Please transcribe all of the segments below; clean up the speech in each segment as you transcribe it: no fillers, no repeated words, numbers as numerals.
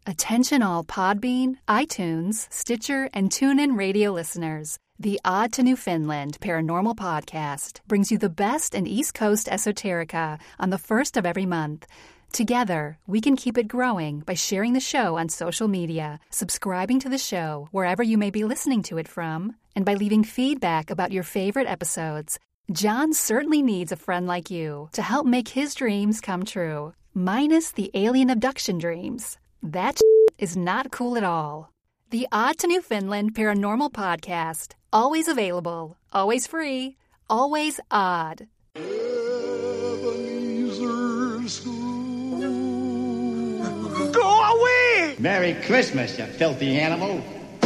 Attention all Podbean, iTunes, Stitcher, and TuneIn radio listeners. The Odd to Newfoundland Paranormal Podcast brings you the best in East Coast esoterica on the first of every month. Together, we can keep it growing by sharing the show on social media, subscribing to the show wherever you may be listening to it from, and by leaving feedback about your favorite episodes. John certainly needs a friend like you to help make his dreams come true, minus the alien abduction dreams. That is not cool at all. The Odd to Newfoundland Paranormal Podcast. Always available, always free, always odd. Ebenezer School. Go away! Merry Christmas, you filthy animal.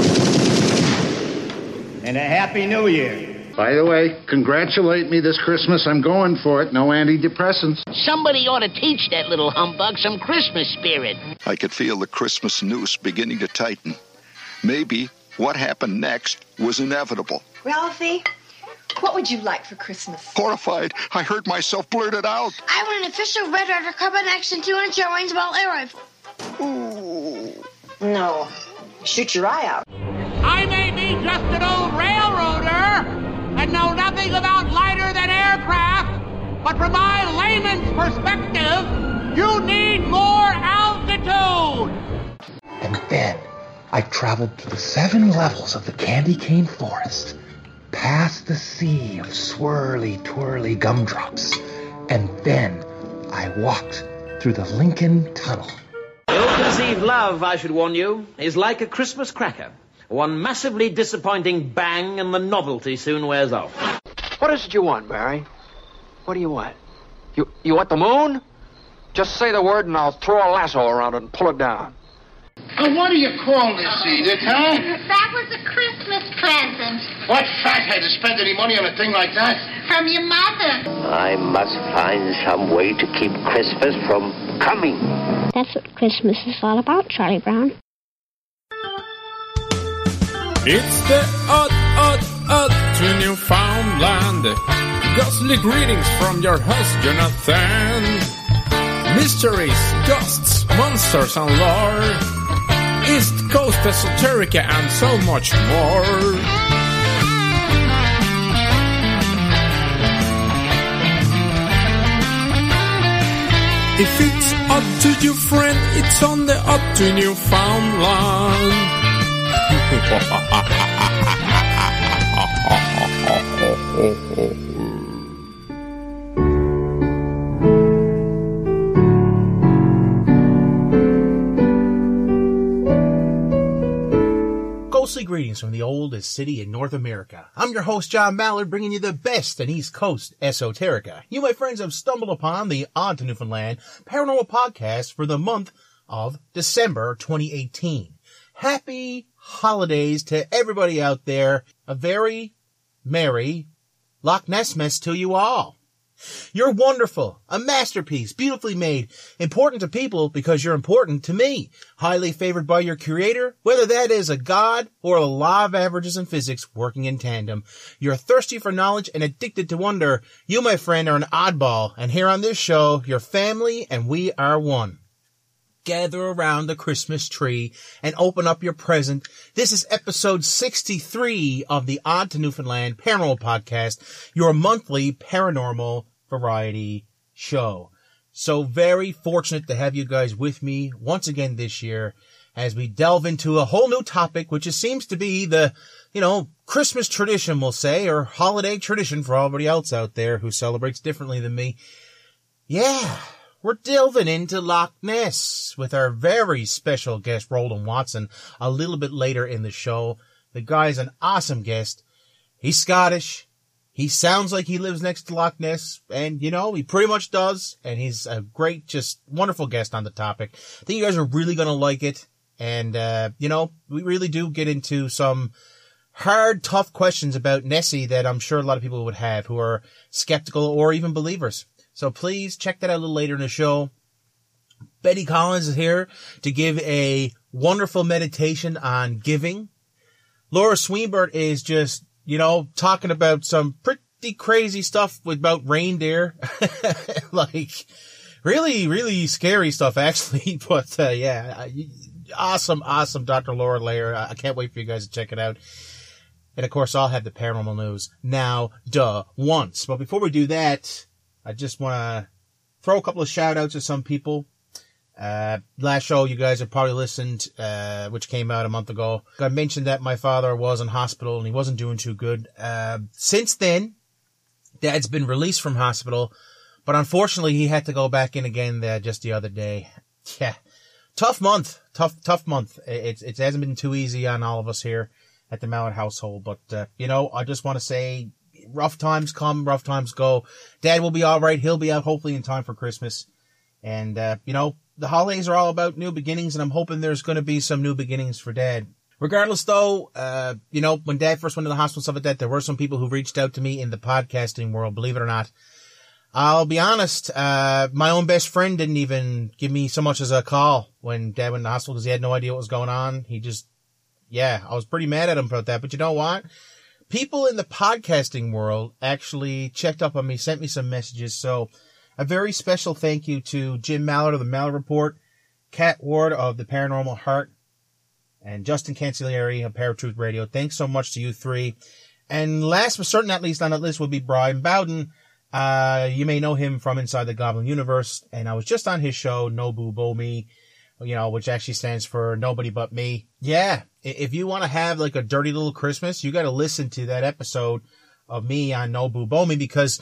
And a Happy New Year. By the way, congratulate me this Christmas. I'm going for it. No antidepressants. Somebody ought to teach that little humbug some Christmas spirit. I could feel the Christmas noose beginning to tighten. Maybe what happened next was inevitable. Ralphie, what would you like for Christmas? Horrified, I heard myself blurt it out. I want an official Red Ryder Carbine Action 200 range ball air rifle. Ooh. No. Shoot your eye out. I may be just an old railroader and know nothing about lighter than aircraft, but from my layman's perspective, you need more altitude. And then I traveled through the 7 levels of the candy cane forest, past the sea of swirly, twirly gumdrops, and then I walked through the Lincoln Tunnel. Ill-conceived love, I should warn you, is like a Christmas cracker. One massively disappointing bang and the novelty soon wears off. What is it you want, Mary? What do you want? You want the moon? Just say the word and I'll throw a lasso around it and pull it down. Oh, what do you call this, Edith, huh? That was a Christmas present. What fathead to spend any money on a thing like that? From your mother. I must find some way to keep Christmas from coming. That's what Christmas is all about, Charlie Brown. It's the odd to Newfoundland. Ghostly greetings from your host, Jonathan. Mysteries, ghosts, monsters and lore. East Coast esoterica and so much more. If it's odd to you, friend, it's on the Odd to Newfoundland. Ghostly greetings from the oldest city in North America. I'm your host, John Mallard, bringing you the best in East Coast esoterica. You, my friends, have stumbled upon the Odd to Newfoundland Paranormal Podcast for the month of December 2018. Happy holidays to everybody out there. A very merry Loch Nessmas to you all. You're wonderful, a masterpiece, beautifully made, important to people because you're important to me, highly favored by your creator, whether that is a god or a law of averages in physics working in tandem. You're thirsty for knowledge and addicted to wonder. You, my friend, are an oddball, and here on this show, you're family and we are one. Gather around the Christmas tree and open up your present. This is episode 63 of the Odd to Newfoundland Paranormal Podcast, your monthly paranormal variety show. So very fortunate to have you guys with me once again this year as we delve into a whole new topic, which seems to be the, Christmas tradition, we'll say, or holiday tradition for everybody else out there who celebrates differently than me. Yeah. We're delving into Loch Ness with our very special guest, Roland Watson, a little bit later in the show. The guy's an awesome guest. He's Scottish. He sounds like he lives next to Loch Ness, and, he pretty much does, and he's a great, just wonderful guest on the topic. I think you guys are really going to like it, and, we really do get into some hard, tough questions about Nessie that I'm sure a lot of people would have who are skeptical or even believers. So please check that out a little later in the show. Betty Collins is here to give a wonderful meditation on giving. Laura Swinburne is just, talking about some pretty crazy stuff about reindeer. Really, really scary stuff, actually. But, awesome Dr. Laura Lair. I can't wait for you guys to check it out. And, of course, I'll have the paranormal news now, once. But before we do that, I just want to throw a couple of shout-outs to some people. Last show you guys have probably listened, which came out a month ago. I mentioned that my father was in hospital and he wasn't doing too good. Since then, Dad's been released from hospital, but unfortunately he had to go back in again just the other day. Yeah. Tough month. Tough month. It hasn't been too easy on all of us here at the Mallard household, but, I just want to say rough times come, rough times go. Dad will be all right. He'll be out hopefully in time for Christmas. And, the holidays are all about new beginnings, and I'm hoping there's going to be some new beginnings for Dad. Regardless, though, when Dad first went to the hospital and stuff like that, there were some people who reached out to me in the podcasting world, believe it or not. I'll be honest, my own best friend didn't even give me so much as a call when Dad went to the hospital because he had no idea what was going on. I was pretty mad at him about that. But you know what? People in the podcasting world actually checked up on me, sent me some messages, so a very special thank you to Jim Mallard of the Mallard Report, Kat Ward of the Paranormal Heart, and Justin Cancellieri of Paratruth Radio. Thanks so much to you three. And last but certainly not least on that list would be Brian Bowden. You may know him from Inside the Goblin Universe, and I was just on his show, Nobu Bomi, which actually stands for Nobody But Me. Yeah, if you want to have like a dirty little Christmas, you got to listen to that episode of me on Nobu Bomi because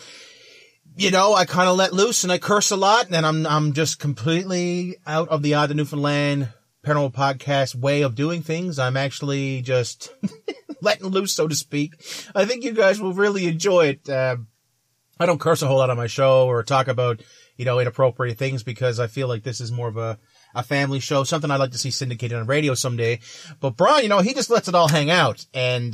I kind of let loose and I curse a lot, and I'm just completely out of the Odd to Newfoundland Paranormal Podcast way of doing things. I'm actually just letting loose, so to speak. I think you guys will really enjoy it. I don't curse a whole lot on my show or talk about, inappropriate things because I feel like this is more of a family show, something I'd like to see syndicated on radio someday. But Brian, he just lets it all hang out. And,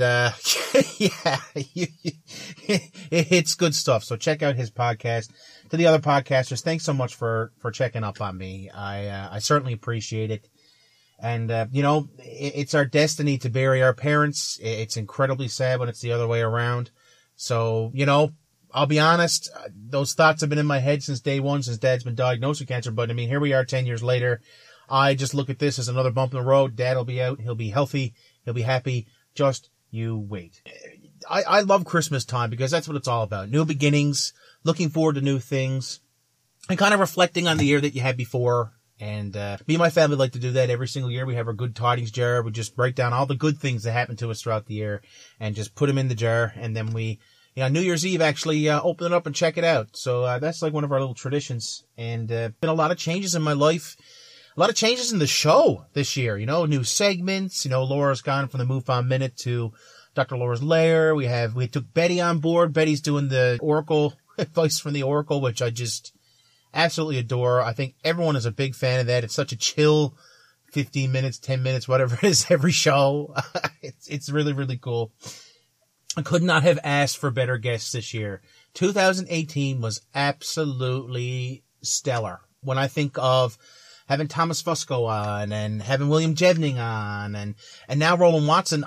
it's good stuff. So check out his podcast. To the other podcasters, thanks so much for checking up on me. I certainly appreciate it. And, it's our destiny to bury our parents. It's incredibly sad when it's the other way around. So, I'll be honest, those thoughts have been in my head since day one, since Dad's been diagnosed with cancer. But here we are 10 years later. I just look at this as another bump in the road. Dad will be out. He'll be healthy. He'll be happy. Just you wait. I love Christmas time because that's what it's all about. New beginnings, looking forward to new things, and kind of reflecting on the year that you had before. And me and my family like to do that every single year. We have our good tidings jar. We just break down all the good things that happened to us throughout the year and just put them in the jar. And then we, New Year's Eve, actually open it up and check it out. So that's like one of our little traditions. And been a lot of changes in my life. A lot of changes in the show this year. New segments. Laura's gone from the MUFON Minute to Dr. Laura's Lair. We took Betty on board. Betty's doing the Oracle, advice from the Oracle, which I just absolutely adore. I think everyone is a big fan of that. It's such a chill 15 minutes, 10 minutes, whatever it is, every show. It's really, really cool. I could not have asked for better guests this year. 2018 was absolutely stellar. When I think of having Thomas Fusco on and having William Jevning on and now Roland Watson,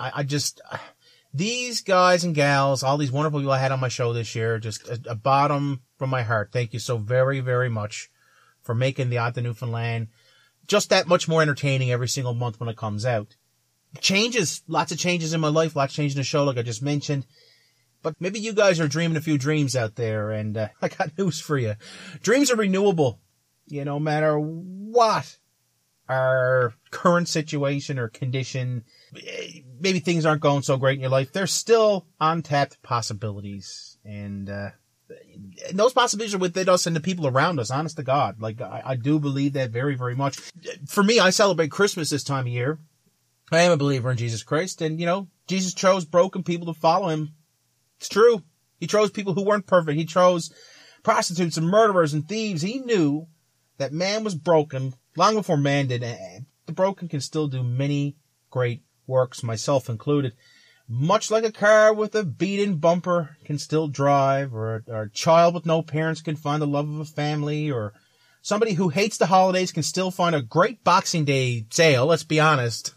these guys and gals, all these wonderful people I had on my show this year, just a bottom from my heart. Thank you so very, very much for making the Odd to Newfoundland just that much more entertaining every single month when it comes out. Lots of changes in my life, lots of changes in the show, like I just mentioned. But maybe you guys are dreaming a few dreams out there, and I got news for you. Dreams are renewable, no matter what our current situation or condition. Maybe things aren't going so great in your life. There's still untapped possibilities, and those possibilities are within us and the people around us, honest to God. Like, I do believe that very, very much. For me, I celebrate Christmas this time of year. I am a believer in Jesus Christ, and, Jesus chose broken people to follow him. It's true. He chose people who weren't perfect. He chose prostitutes and murderers and thieves. He knew that man was broken long before man did. The broken can still do many great works, myself included. Much like a car with a beaten bumper can still drive, or a child with no parents can find the love of a family, or somebody who hates the holidays can still find a great Boxing Day sale, let's be honest.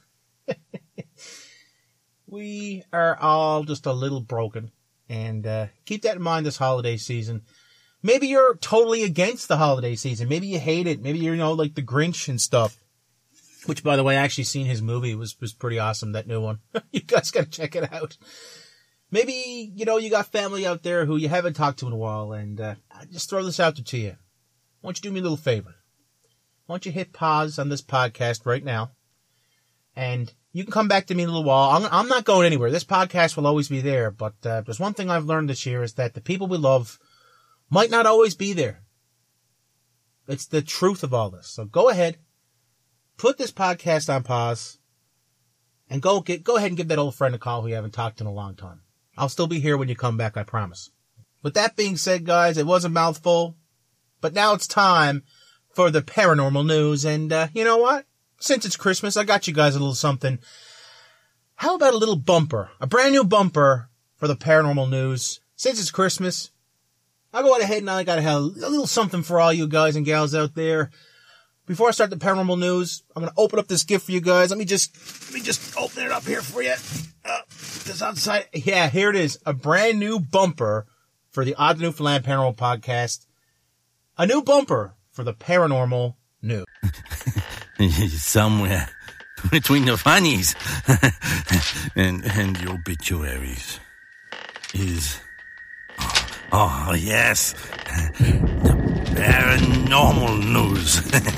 We are all just a little broken, and keep that in mind this holiday season. Maybe you're totally against the holiday season. Maybe you hate it. Maybe you're, like the Grinch and stuff. Which, by the way, I actually seen his movie. It was pretty awesome, that new one. You guys gotta check it out. Maybe, you got family out there who you haven't talked to in a while, and I just throw this out there to you. Why don't you do me a little favor? Why don't you hit pause on this podcast right now, and you can come back to me in a little while. I'm not going anywhere. This podcast will always be there, but there's one thing I've learned this year is that the people we love might not always be there. It's the truth of all this. So go ahead. Put this podcast on pause and go ahead and give that old friend a call who you haven't talked to in a long time. I'll still be here when you come back, I promise. With that being said, guys, it was a mouthful, but now it's time for the paranormal news. And you know what? Since it's Christmas, I got you guys a little something. How about a little bumper? A brand new bumper for the paranormal news. Since it's Christmas, I'll go ahead and I got to have a little something for all you guys and gals out there. Before I start the paranormal news, I'm going to open up this gift for you guys. Let me just open it up here for you. This outside. Yeah, here it is. A brand new bumper for the Odd to Newfoundland Paranormal Podcast. A new bumper for the paranormal news. Somewhere between the funnies and the obituaries is... Oh, yes. The paranormal news.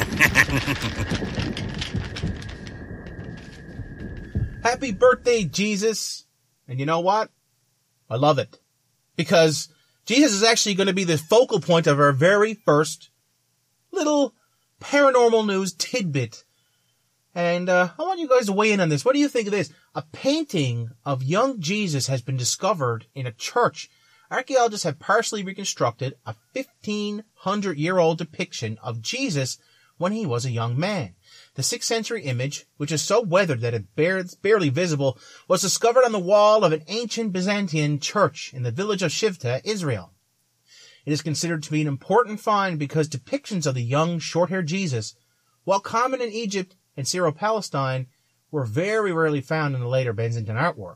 Happy birthday, Jesus. And you know what? I love it. Because Jesus is actually going to be the focal point of our very first little paranormal news tidbit. And I want you guys to weigh in on this. What do you think of this? A painting of young Jesus has been discovered in a church. Archaeologists have partially reconstructed a 1,500-year-old depiction of Jesus when he was a young man. The 6th century image, which is so weathered that it's barely visible, was discovered on the wall of an ancient Byzantine church in the village of Shivta, Israel. It is considered to be an important find because depictions of the young, short-haired Jesus, while common in Egypt and Syro-Palestine, were very rarely found in the later Byzantine artwork.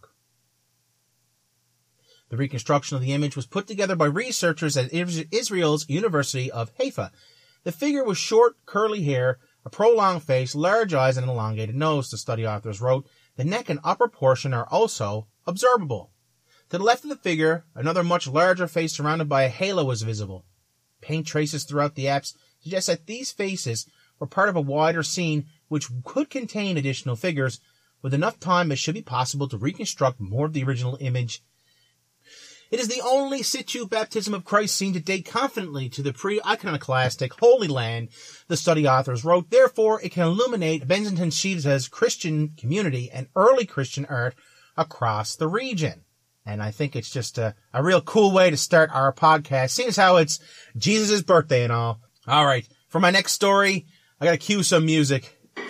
The reconstruction of the image was put together by researchers at Israel's University of Haifa. The figure was short, curly hair, a prolonged face, large eyes, and an elongated nose, the study authors wrote. The neck and upper portion are also observable. To the left of the figure, another much larger face surrounded by a halo was visible. Paint traces throughout the apse suggest that these faces were part of a wider scene which could contain additional figures. With enough time, it should be possible to reconstruct more of the original image. It is the only situ baptism of Christ seen to date confidently to the pre-iconoclastic Holy Land, the study authors wrote. Therefore, it can illuminate Byzantine Shivta's Christian community and early Christian art across the region. And I think it's just a real cool way to start our podcast, seeing as how it's Jesus' birthday and all. All right, for my next story, I gotta cue some music.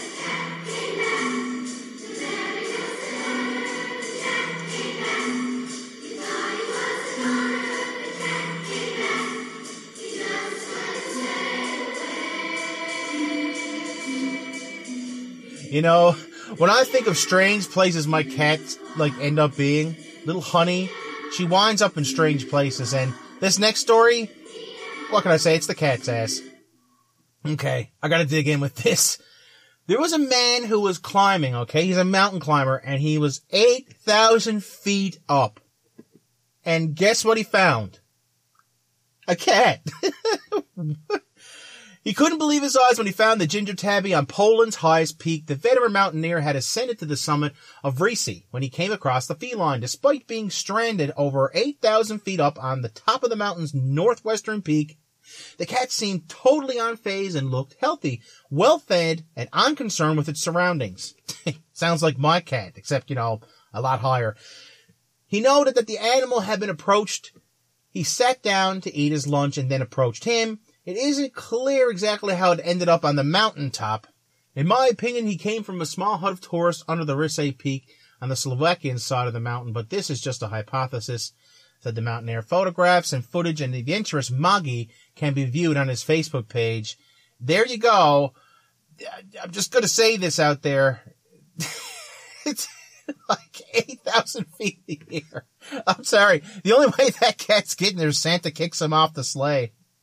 You know, when I think of strange places my cats, end up being, little Honey, she winds up in strange places, and this next story, what can I say? It's the cat's ass. Okay, I gotta dig in with this. There was a man who was climbing, okay? He's a mountain climber, and he was 8,000 feet up. And guess what he found? A cat. He couldn't believe his eyes when he found the ginger tabby on Poland's highest peak. The veteran mountaineer had ascended to the summit of Risi when he came across the feline. Despite being stranded over 8,000 feet up on the top of the mountain's northwestern peak, the cat seemed totally unfazed and looked healthy, well-fed, and unconcerned with its surroundings. Sounds like my cat, except, a lot higher. He noted that the animal had been approached. He sat down to eat his lunch and then approached him. It isn't clear exactly how it ended up on the mountaintop. In my opinion, he came from a small hut of tourists under the Risi Peak on the Slovakian side of the mountain, but this is just a hypothesis, said the mountaineer. Photographs and footage and the adventurous Maggie can be viewed on his Facebook page. There you go. I'm just going to say this out there. It's like 8,000 feet in the air. I'm sorry. The only way that cat's getting there is Santa kicks him off the sleigh.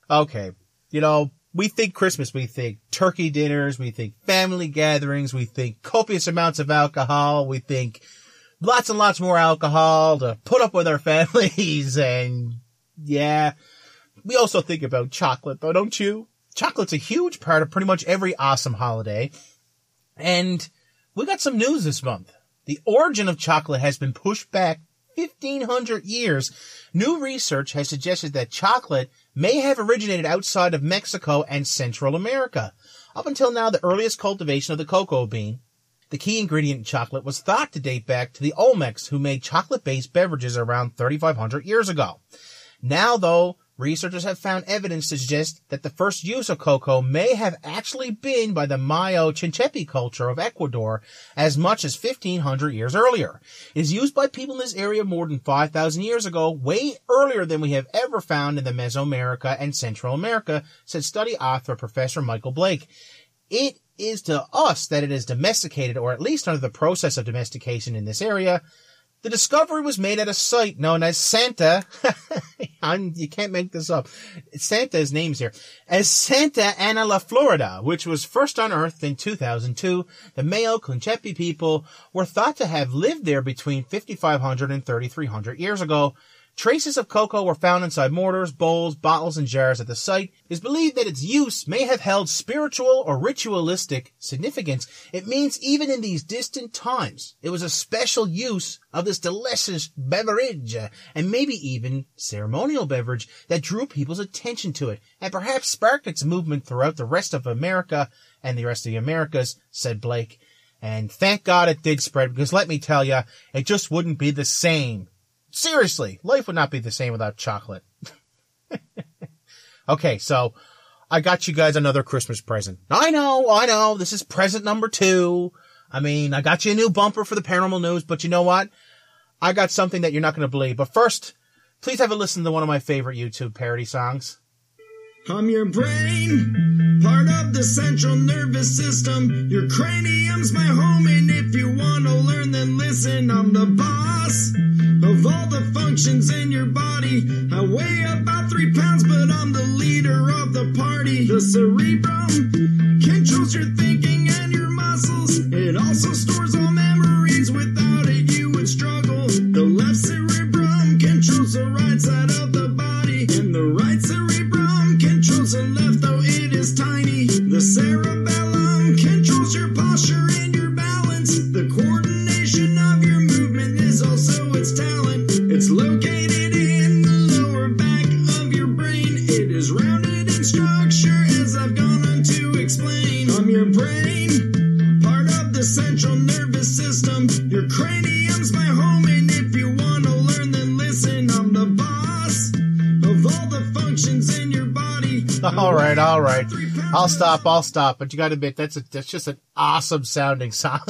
Okay. You know, we think Christmas, we think turkey dinners, we think family gatherings, we think copious amounts of alcohol, we think lots and lots more alcohol to put up with our families, and yeah. We also think about chocolate, though, don't you? Chocolate's a huge part of pretty much every awesome holiday. And we got some news this month. The origin of chocolate has been pushed back 1,500 years. New research has suggested that chocolate may have originated outside of Mexico and Central America. Up until now, the earliest cultivation of the cocoa bean, the key ingredient in chocolate, was thought to date back to the Olmecs, who made chocolate-based beverages around 3,500 years ago. Now, though, researchers have found evidence to suggest that the first use of cocoa may have actually been by the Mayo Chinchepe culture of Ecuador as much as 1,500 years earlier. It is used by people in this area more than 5,000 years ago, way earlier than we have ever found in the Mesoamerica and Central America, said study author Professor Michael Blake. It is to us that it is domesticated, or at least under the process of domestication in this area. The discovery was made at a site known as Santa, you can't make this up, Santa's name's here, as Santa Ana La Florida, which was first unearthed in 2002. The Mayo Chinchepe people were thought to have lived there between 5,500 and 3,300 years ago. Traces of cocoa were found inside mortars, bowls, bottles, and jars at the site. It is believed that its use may have held spiritual or ritualistic significance. It means even in these distant times, it was a special use of this delicious beverage, and maybe even ceremonial beverage, that drew people's attention to it, and perhaps sparked its movement throughout the rest of America and the rest of the Americas, said Blake. And thank God it did spread, because let me tell you, it just wouldn't be the same. Seriously, life would not be the same without chocolate. Okay, so I got you guys another Christmas present. I know, this is present number 2. I mean, I got you a new bumper for the paranormal news, but you know what? I got something that you're not going to believe. But first, please have a listen to one of my favorite YouTube parody songs. I'm your brain, part of the central nervous system. Your cranium's my home, and if you want to learn, then listen. I'm the boss of all the functions in your body. I weigh about 3 pounds, but I'm the leader of the party. The cerebrum controls your thinking and your muscles. It also stores all memories. Without it, you would struggle. The left cerebrum controls the right side of the body, and the right cerebrum controls the left, though it is tiny. The cerebellum controls your posture and your balance. The coordination of your movement is also its talent. It's located in the lower back of your brain. It is rounded in structure, as I've gone on to explain. I'm your brain, part of the central nervous system. Your cranium's my home, and if you want to learn, then listen. I'm the boss of all the functions in your body. All right. I'll stop. But you gotta admit, that's just an awesome sounding song.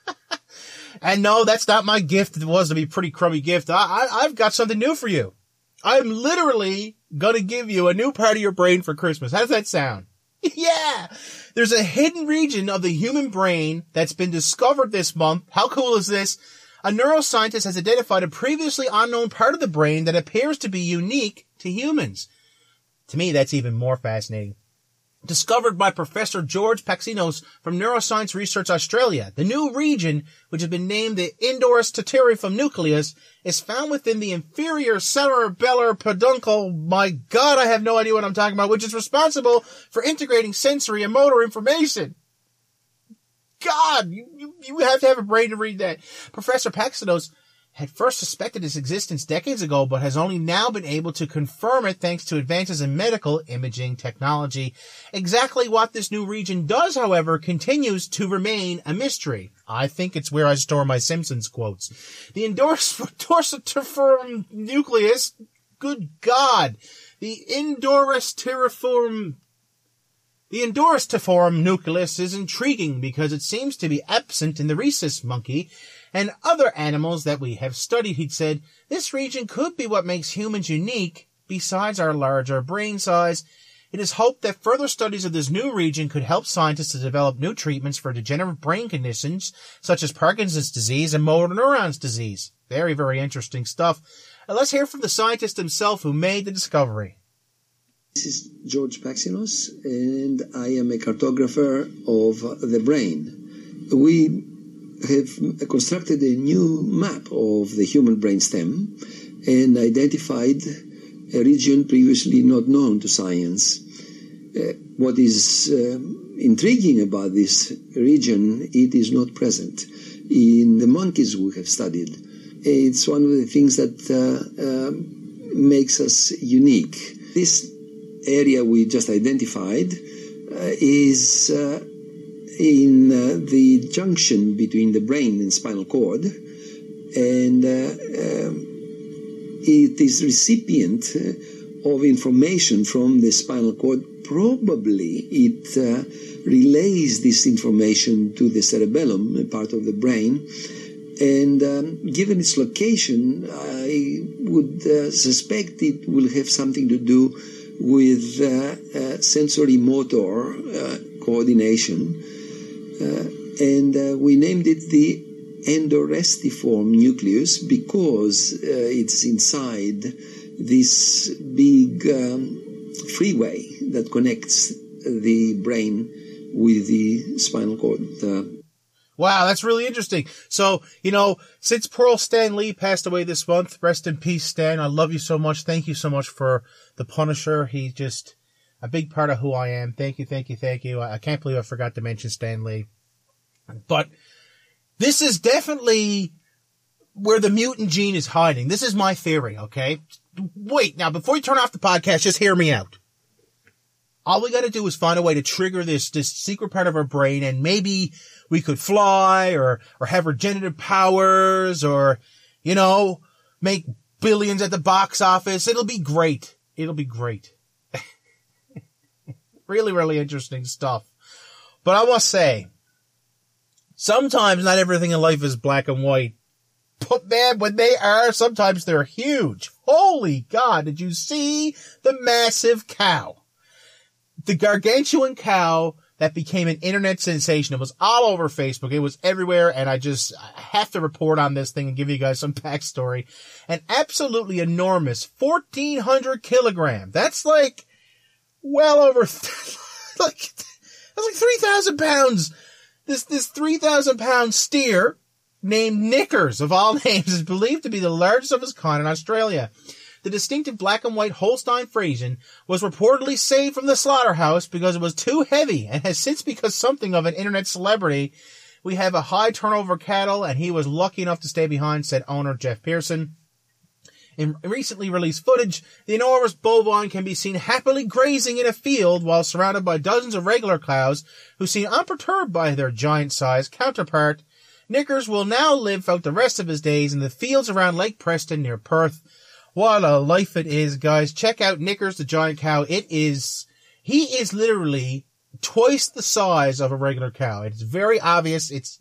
And no, that's not my gift. It was to be a pretty crummy gift. I've got something new for you. I'm literally gonna give you a new part of your brain for Christmas. How does that sound? Yeah! There's a hidden region of the human brain that's been discovered this month. How cool is this? A neuroscientist has identified a previously unknown part of the brain that appears to be unique to humans. To me, that's even more fascinating. Discovered by Professor George Paxinos from Neuroscience Research Australia, the new region, which has been named the Indorus Pterygium nucleus, is found within the inferior cerebellar peduncle. My God, I have no idea what I'm talking about, which is responsible for integrating sensory and motor information. God, you have to have a brain to read that. Professor Paxinos had first suspected its existence decades ago, but has only now been able to confirm it thanks to advances in medical imaging technology. Exactly what this new region does, however, continues to remain a mystery. I think it's where I store my Simpsons quotes. The dorsitiform nucleus, good God, the indorstiform nucleus is intriguing because it seems to be absent in the rhesus monkey and other animals that we have studied. He'd said, this region could be what makes humans unique besides our larger brain size. It is hoped that further studies of this new region could help scientists to develop new treatments for degenerative brain conditions such as Parkinson's disease and motor neurons disease. Very, very interesting stuff. Let's hear from the scientist himself who made the discovery. This is George Paxinos, and I am a cartographer of the brain. We have constructed a new map of the human brainstem and identified a region previously not known to science. What is intriguing about this region, it is not present in the monkeys we have studied. It's one of the things that makes us unique. This area we just identified is in the junction between the brain and spinal cord, and it is recipient of information from the spinal cord. Probably it relays this information to the cerebellum, a part of the brain, and given its location, I would suspect it will have something to do with sensory motor coordination, and we named it the endorestiform nucleus because it's inside this big freeway that connects the brain with the spinal cord. Wow, that's really interesting. So, since Pearl Stan Lee passed away this month, rest in peace, Stan. I love you so much. Thank you so much for The Punisher. He's just a big part of who I am. Thank you, thank you, thank you. I can't believe I forgot to mention Stan Lee. But this is definitely where the mutant gene is hiding. This is my theory, okay? Wait, now, before you turn off the podcast, just hear me out. All we gotta do is find a way to trigger this secret part of our brain, and maybe we could fly, or have regenerative powers, or, make billions at the box office. It'll be great. It'll be great. Really, really interesting stuff. But I must say, sometimes not everything in life is black and white. But man, when they are, sometimes they're huge. Holy God, did you see the massive cow? The gargantuan cow that became an internet sensation. It was all over Facebook. It was everywhere, and I have to report on this thing and give you guys some backstory. An absolutely enormous 1,400 kilograms. That's like well over, that's like 3,000 pounds. This 3,000 pound steer named Knickers, of all names, is believed to be the largest of its kind in Australia. The distinctive black and white Holstein Friesian was reportedly saved from the slaughterhouse because it was too heavy and has since become something of an internet celebrity. We have a high turnover cattle, and he was lucky enough to stay behind, said owner Jeff Pearson. In recently released footage, the enormous bovine can be seen happily grazing in a field while surrounded by dozens of regular cows who seem unperturbed by their giant-sized counterpart. Knickers will now live out the rest of his days in the fields around Lake Preston near Perth. What a life it is, guys. Check out Knickers the giant cow. He is literally twice the size of a regular cow. It's very obvious. It's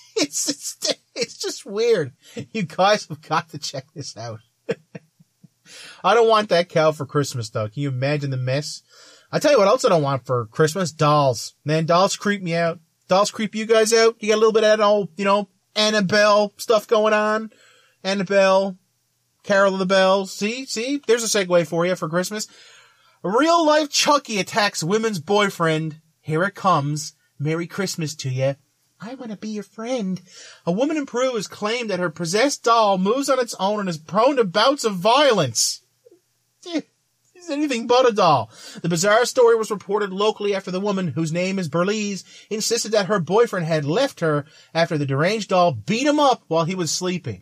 just weird. You guys have got to check this out. I don't want that cow for Christmas, though. Can you imagine the mess? I tell you what else I don't want for Christmas. Dolls. Man, dolls creep me out. Dolls creep you guys out. You got a little bit of that old, Annabelle stuff going on. Annabelle. Carol of the Bells. See? There's a segue for you for Christmas. A real-life Chucky attacks women's boyfriend. Here it comes. Merry Christmas to you. I want to be your friend. A woman in Peru has claimed that her possessed doll moves on its own and is prone to bouts of violence. It's anything but a doll. The bizarre story was reported locally after the woman, whose name is Berlise, insisted that her boyfriend had left her after the deranged doll beat him up while he was sleeping.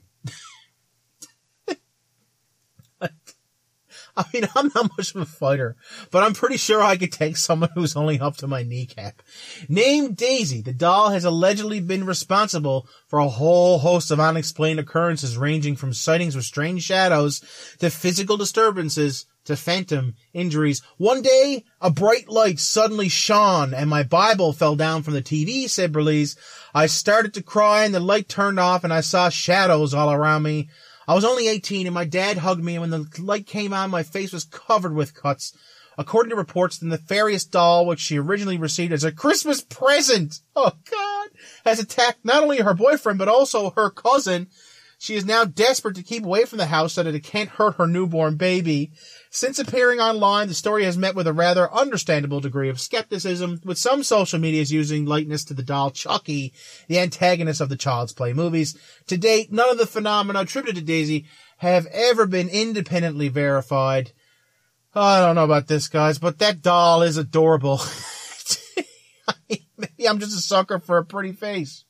I mean, I'm not much of a fighter, but I'm pretty sure I could take someone who's only up to my kneecap. Named Daisy, the doll has allegedly been responsible for a whole host of unexplained occurrences ranging from sightings with strange shadows to physical disturbances to phantom injuries. One day, a bright light suddenly shone and my Bible fell down from the TV, said Berlise. I started to cry and the light turned off and I saw shadows all around me. I was only 18 and my dad hugged me, and when the light came on, my face was covered with cuts. According to reports, the nefarious doll, which she originally received as a Christmas present, oh God, has attacked not only her boyfriend, but also her cousin. She is now desperate to keep away from the house so that it can't hurt her newborn baby. Since appearing online, the story has met with a rather understandable degree of skepticism, with some social medias using likeness to the doll Chucky, the antagonist of the Child's Play movies. To date, none of the phenomena attributed to Daisy have ever been independently verified. I don't know about this, guys, but that doll is adorable. Maybe I'm just a sucker for a pretty face.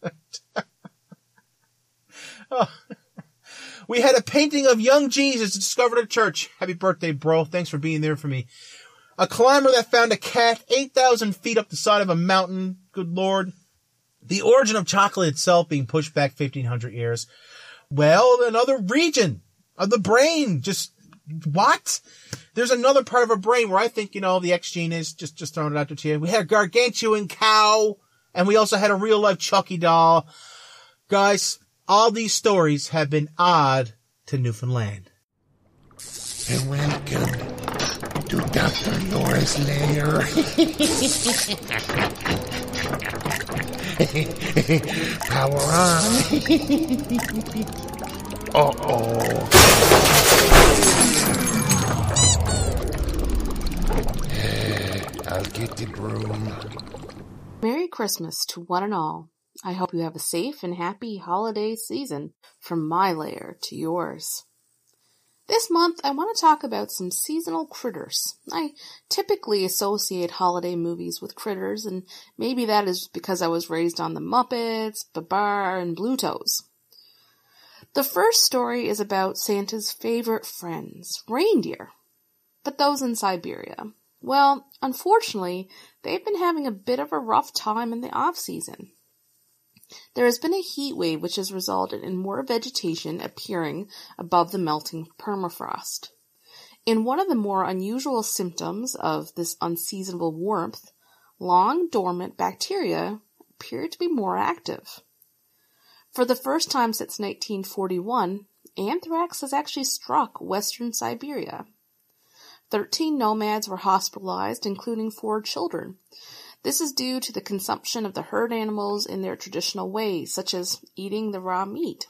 Oh. We had a painting of young Jesus discovered at church. Happy birthday, bro. Thanks for being there for me. A climber that found a cat 8,000 feet up the side of a mountain. Good Lord. The origin of chocolate itself being pushed back 1,500 years. Well, another region of the brain. Just, what? There's another part of our brain where I think, the X gene is. Just throwing it out there to you. We had a gargantuan cow, and we also had a real-life Chucky doll. Guys, all these stories have been odd to Newfoundland. And welcome to Dr. Laura's lair. Power on. Uh-oh. I'll get the broom. Merry Christmas to one and all. I hope you have a safe and happy holiday season from my lair to yours. This month, I want to talk about some seasonal critters. I typically associate holiday movies with critters, and maybe that is because I was raised on the Muppets, Babar, and Blutos. The first story is about Santa's favorite friends, reindeer, but those in Siberia. Well, unfortunately, they've been having a bit of a rough time in the off-season. There has been a heat wave which has resulted in more vegetation appearing above the melting permafrost. In one of the more unusual symptoms of this unseasonable warmth, long dormant bacteria appear to be more active. For the first time since 1941, anthrax has actually struck western Siberia. 13 nomads were hospitalized, including 4 children. This is due to the consumption of the herd animals in their traditional ways, such as eating the raw meat.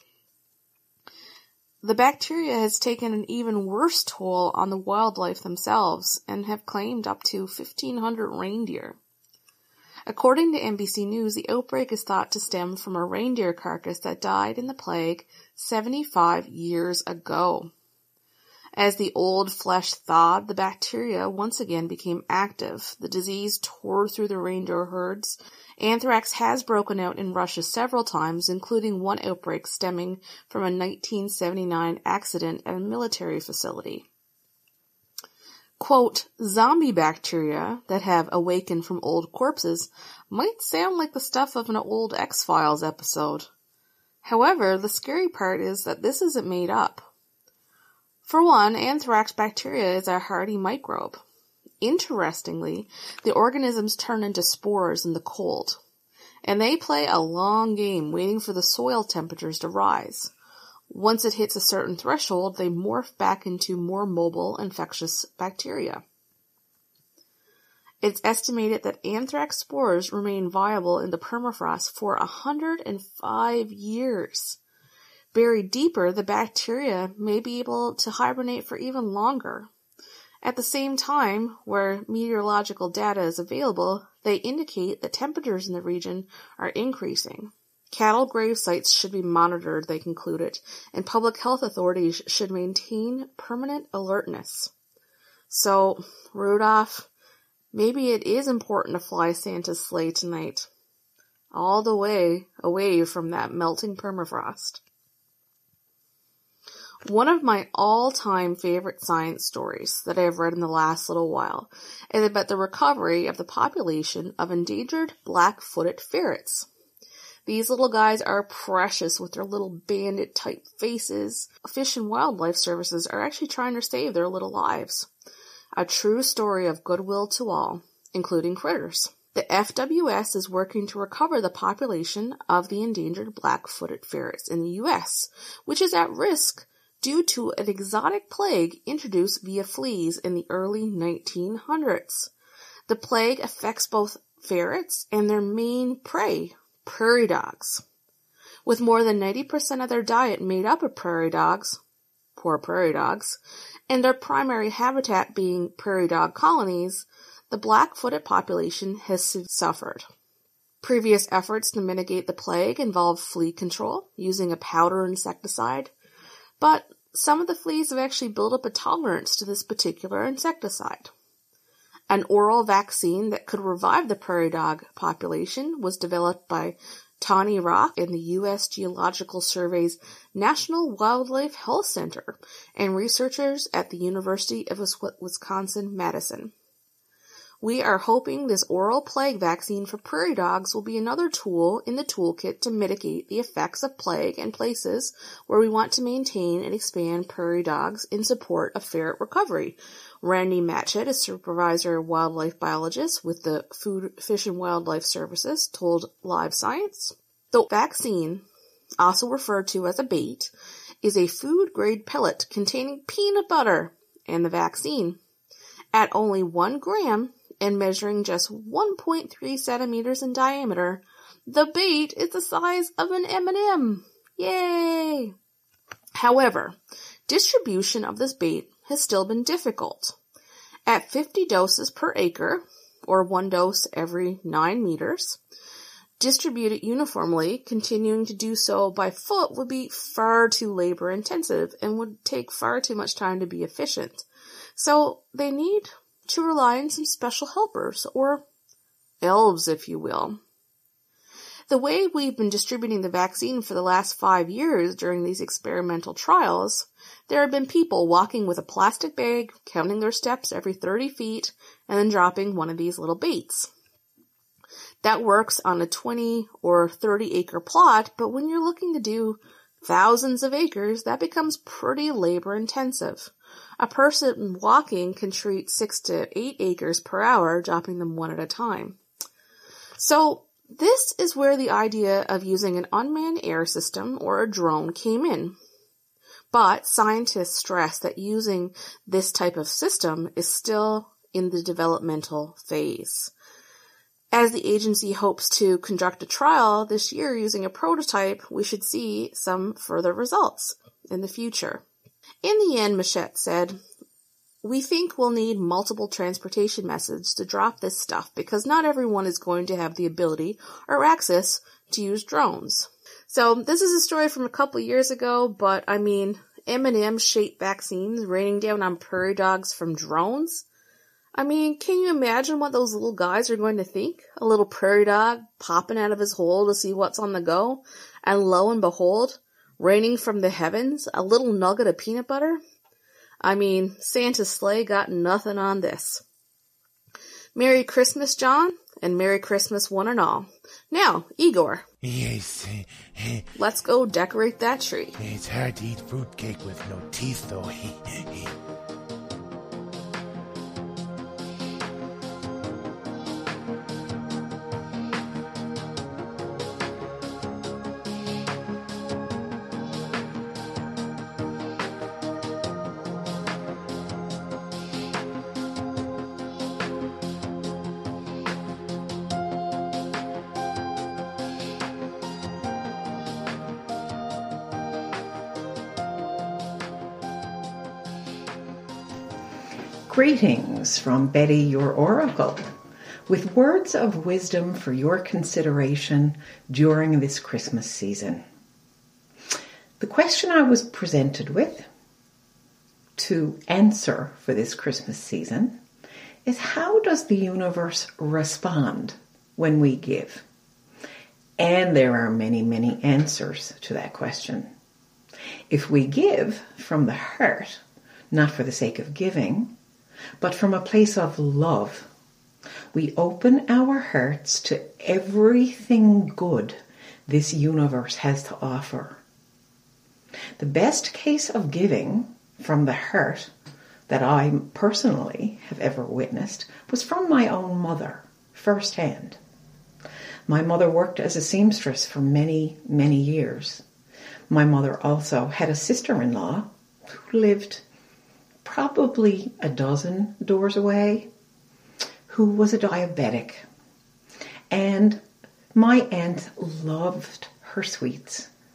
The bacteria has taken an even worse toll on the wildlife themselves and have claimed up to 1,500 reindeer. According to NBC News, the outbreak is thought to stem from a reindeer carcass that died in the plague 75 years ago. As the old flesh thawed, the bacteria once again became active. The disease tore through the reindeer herds. Anthrax has broken out in Russia several times, including one outbreak stemming from a 1979 accident at a military facility. Quote, zombie bacteria that have awakened from old corpses might sound like the stuff of an old X-Files episode. However, the scary part is that this isn't made up. For one, anthrax bacteria is a hardy microbe. Interestingly, the organisms turn into spores in the cold, and they play a long game waiting for the soil temperatures to rise. Once it hits a certain threshold, they morph back into more mobile infectious bacteria. It's estimated that anthrax spores remain viable in the permafrost for 105 years. Buried deeper, the bacteria may be able to hibernate for even longer. At the same time, where meteorological data is available, they indicate that temperatures in the region are increasing. Cattle grave sites should be monitored, they concluded, and public health authorities should maintain permanent alertness. So, Rudolph, maybe it is important to fly Santa's sleigh tonight, all the way away from that melting permafrost. One of my all-time favorite science stories that I have read in the last little while is about the recovery of the population of endangered black-footed ferrets. These little guys are precious with their little bandit-type faces. Fish and Wildlife Services are actually trying to save their little lives. A true story of goodwill to all, including critters. The FWS is working to recover the population of the endangered black-footed ferrets in the U.S., which is at risk due to an exotic plague introduced via fleas in the early 1900s. The plague affects both ferrets and their main prey, prairie dogs. With more than 90% of their diet made up of prairie dogs, poor prairie dogs, and their primary habitat being prairie dog colonies, the black-footed population has suffered. Previous efforts to mitigate the plague involved flea control, using a powder insecticide, but some of the fleas have actually built up a tolerance to this particular insecticide. An oral vaccine that could revive the prairie dog population was developed by Tawny Rock and the U.S. Geological Survey's National Wildlife Health Center and researchers at the University of Wisconsin-Madison. We are hoping this oral plague vaccine for prairie dogs will be another tool in the toolkit to mitigate the effects of plague in places where we want to maintain and expand prairie dogs in support of ferret recovery. Randy Matchett, a supervisor wildlife biologist with the Food, Fish and Wildlife Services, told Live Science. The vaccine, also referred to as a bait, is a food-grade pellet containing peanut butter and the vaccine. At only 1 gram and measuring just 1.3 centimeters in diameter, the bait is the size of an M&M. Yay! However, distribution of this bait has still been difficult. At 50 doses per acre, or 1 dose every 9 meters, distributed uniformly, continuing to do so by foot would be far too labor intensive and would take far too much time to be efficient. So they need to rely on some special helpers, or elves, if you will. The way we've been distributing the vaccine for the last 5 years during these experimental trials, there have been people walking with a plastic bag, counting their steps every 30 feet, and then dropping one of these little baits. That works on a 20 or 30 acre plot, but when you're looking to do thousands of acres, that becomes pretty labor intensive. A person walking can treat 6 to 8 acres per hour, dropping them one at a time. So this is where the idea of using an unmanned air system or a drone came in. But scientists stress that using this type of system is still in the developmental phase. As the agency hopes to conduct a trial this year using a prototype, we should see some further results in the future. In the end, Matchett said, "We think we'll need multiple transportation methods to drop this stuff because not everyone is going to have the ability or access to use drones." So this is a story from a couple years ago, but I mean, M&M shaped vaccines raining down on prairie dogs from drones? I mean, can you imagine what those little guys are going to think? A little prairie dog popping out of his hole to see what's on the go, and lo and behold, raining from the heavens, a little nugget of peanut butter? I mean, Santa's sleigh got nothing on this. Merry Christmas, John, and Merry Christmas one and all. Now, Igor. Yes. Let's go decorate that tree. It's hard to eat fruitcake with no teeth, though. Greetings from Betty, your oracle, with words of wisdom for your consideration during this Christmas season. The question I was presented with to answer for this Christmas season is, how does the universe respond when we give? And there are many, many answers to that question. If we give from the heart, not for the sake of giving, but from a place of love, we open our hearts to everything good this universe has to offer. The best case of giving from the heart that I personally have ever witnessed was from my own mother, firsthand. My mother worked as a seamstress for many, many years. My mother also had a sister-in-law who lived probably a dozen doors away, who was a diabetic. And my aunt loved her sweets.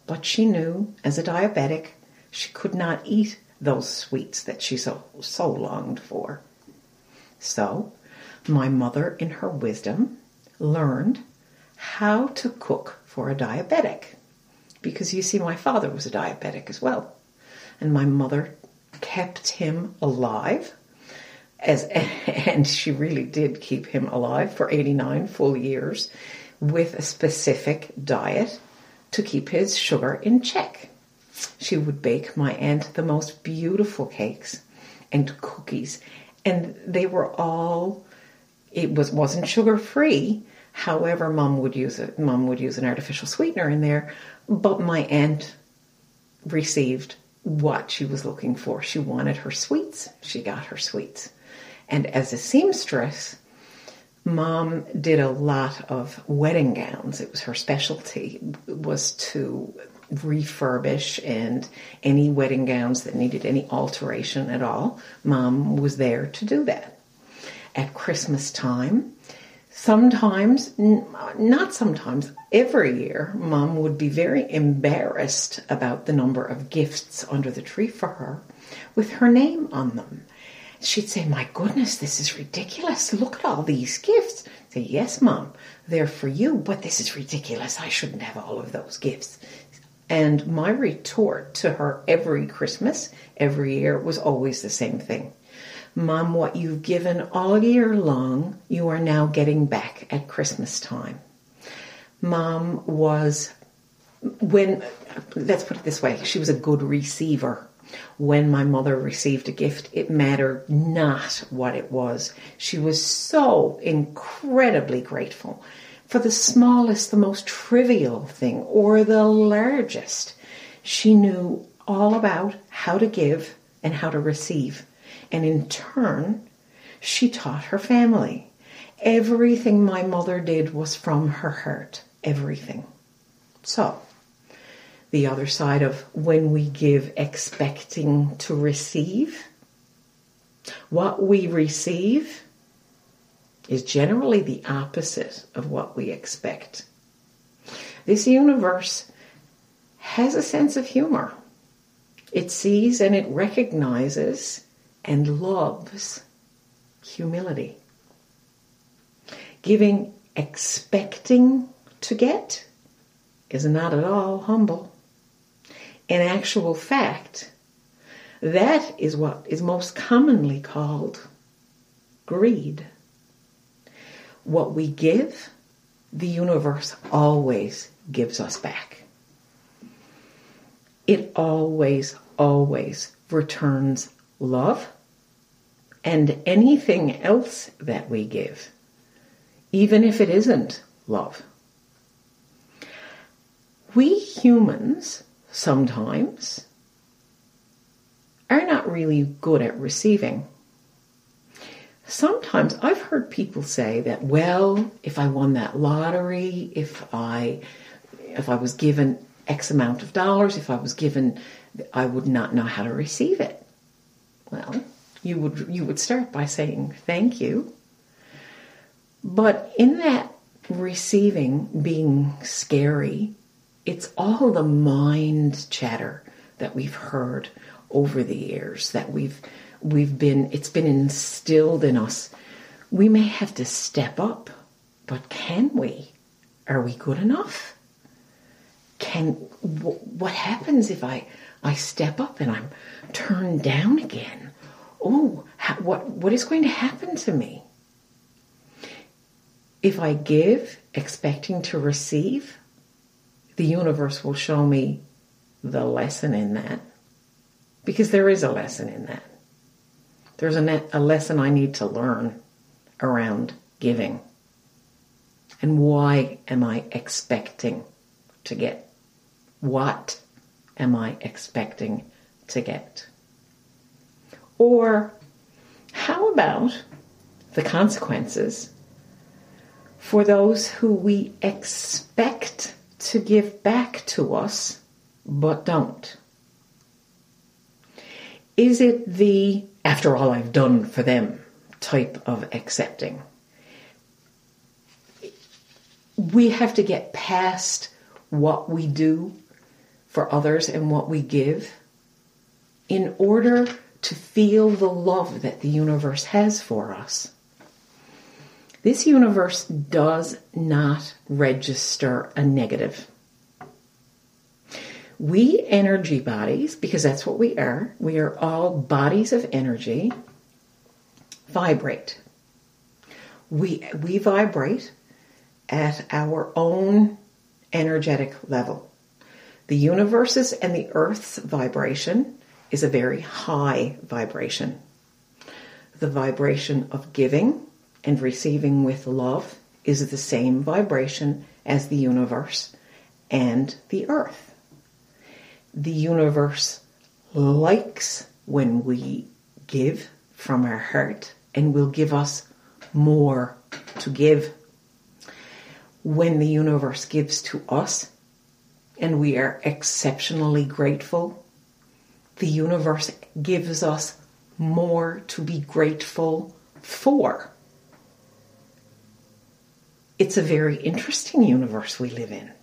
But she knew, as a diabetic, she could not eat those sweets that she so longed for. So, my mother, in her wisdom, learned how to cook for a diabetic. Because, you see, my father was a diabetic as well. And my mother kept him alive, and she really did keep him alive for 89 full years with a specific diet to keep his sugar in check. She would bake my aunt the most beautiful cakes and cookies, and they were all, wasn't sugar-free. However, Mum would use an artificial sweetener in there, but my aunt received what she was looking for. She wanted her sweets. She got her sweets. And as a seamstress, Mom did a lot of wedding gowns. It was her specialty, was to refurbish, and any wedding gowns that needed any alteration at all, Mom was there to do that. At Christmas time, every year, Mom would be very embarrassed about the number of gifts under the tree for her with her name on them. She'd say, "My goodness, this is ridiculous. Look at all these gifts." I'd say, "Yes, Mom, they're for you, but this is ridiculous. I shouldn't have all of those gifts." And my retort to her every Christmas, every year, was always the same thing. "Mom, what you've given all year long, you are now getting back at Christmas time." Mom was, let's put it this way, she was a good receiver. When my mother received a gift, it mattered not what it was. She was so incredibly grateful for the smallest, the most trivial thing, or the largest. She knew all about how to give and how to receive. And in turn, she taught her family. Everything my mother did was from her heart. Everything. So, the other side of when we give expecting to receive, what we receive is generally the opposite of what we expect. This universe has a sense of humor. It sees and it recognizes and loves humility. Giving expecting to get is not at all humble. In actual fact, that is what is most commonly called greed. What we give, the universe always gives us back. It always, always returns love and anything else that we give, even if it isn't love. We humans sometimes are not really good at receiving. Sometimes I've heard people say that, well, if I won that lottery, if I was given X amount of dollars, I would not know how to receive it. Well, you would start by saying thank you. But in that receiving being scary, it's all the mind chatter that we've heard over the years, that it's been instilled in us. We may have to step up, but can we? Are we good enough? What happens if I step up and I'm turned down again? Oh, what is going to happen to me? If I give, expecting to receive, the universe will show me the lesson in that. Because there is a lesson in that. There's a lesson I need to learn around giving. And why am I expecting to get? What am I expecting to get? Or how about the consequences for those who we expect to give back to us but don't? Is it the after all I've done for them type of accepting? We have to get past what we do for others and what we give in order to feel the love that the universe has for us. This universe does not register a negative. We energy bodies, because that's what we are all bodies of energy, vibrate. We vibrate at our own energetic level. The universe's and the Earth's vibration is a very high vibration. The vibration of giving and receiving with love is the same vibration as the universe and the Earth. The universe likes when we give from our heart and will give us more to give. When the universe gives to us and we are exceptionally grateful, the universe gives us more to be grateful for. It's a very interesting universe we live in.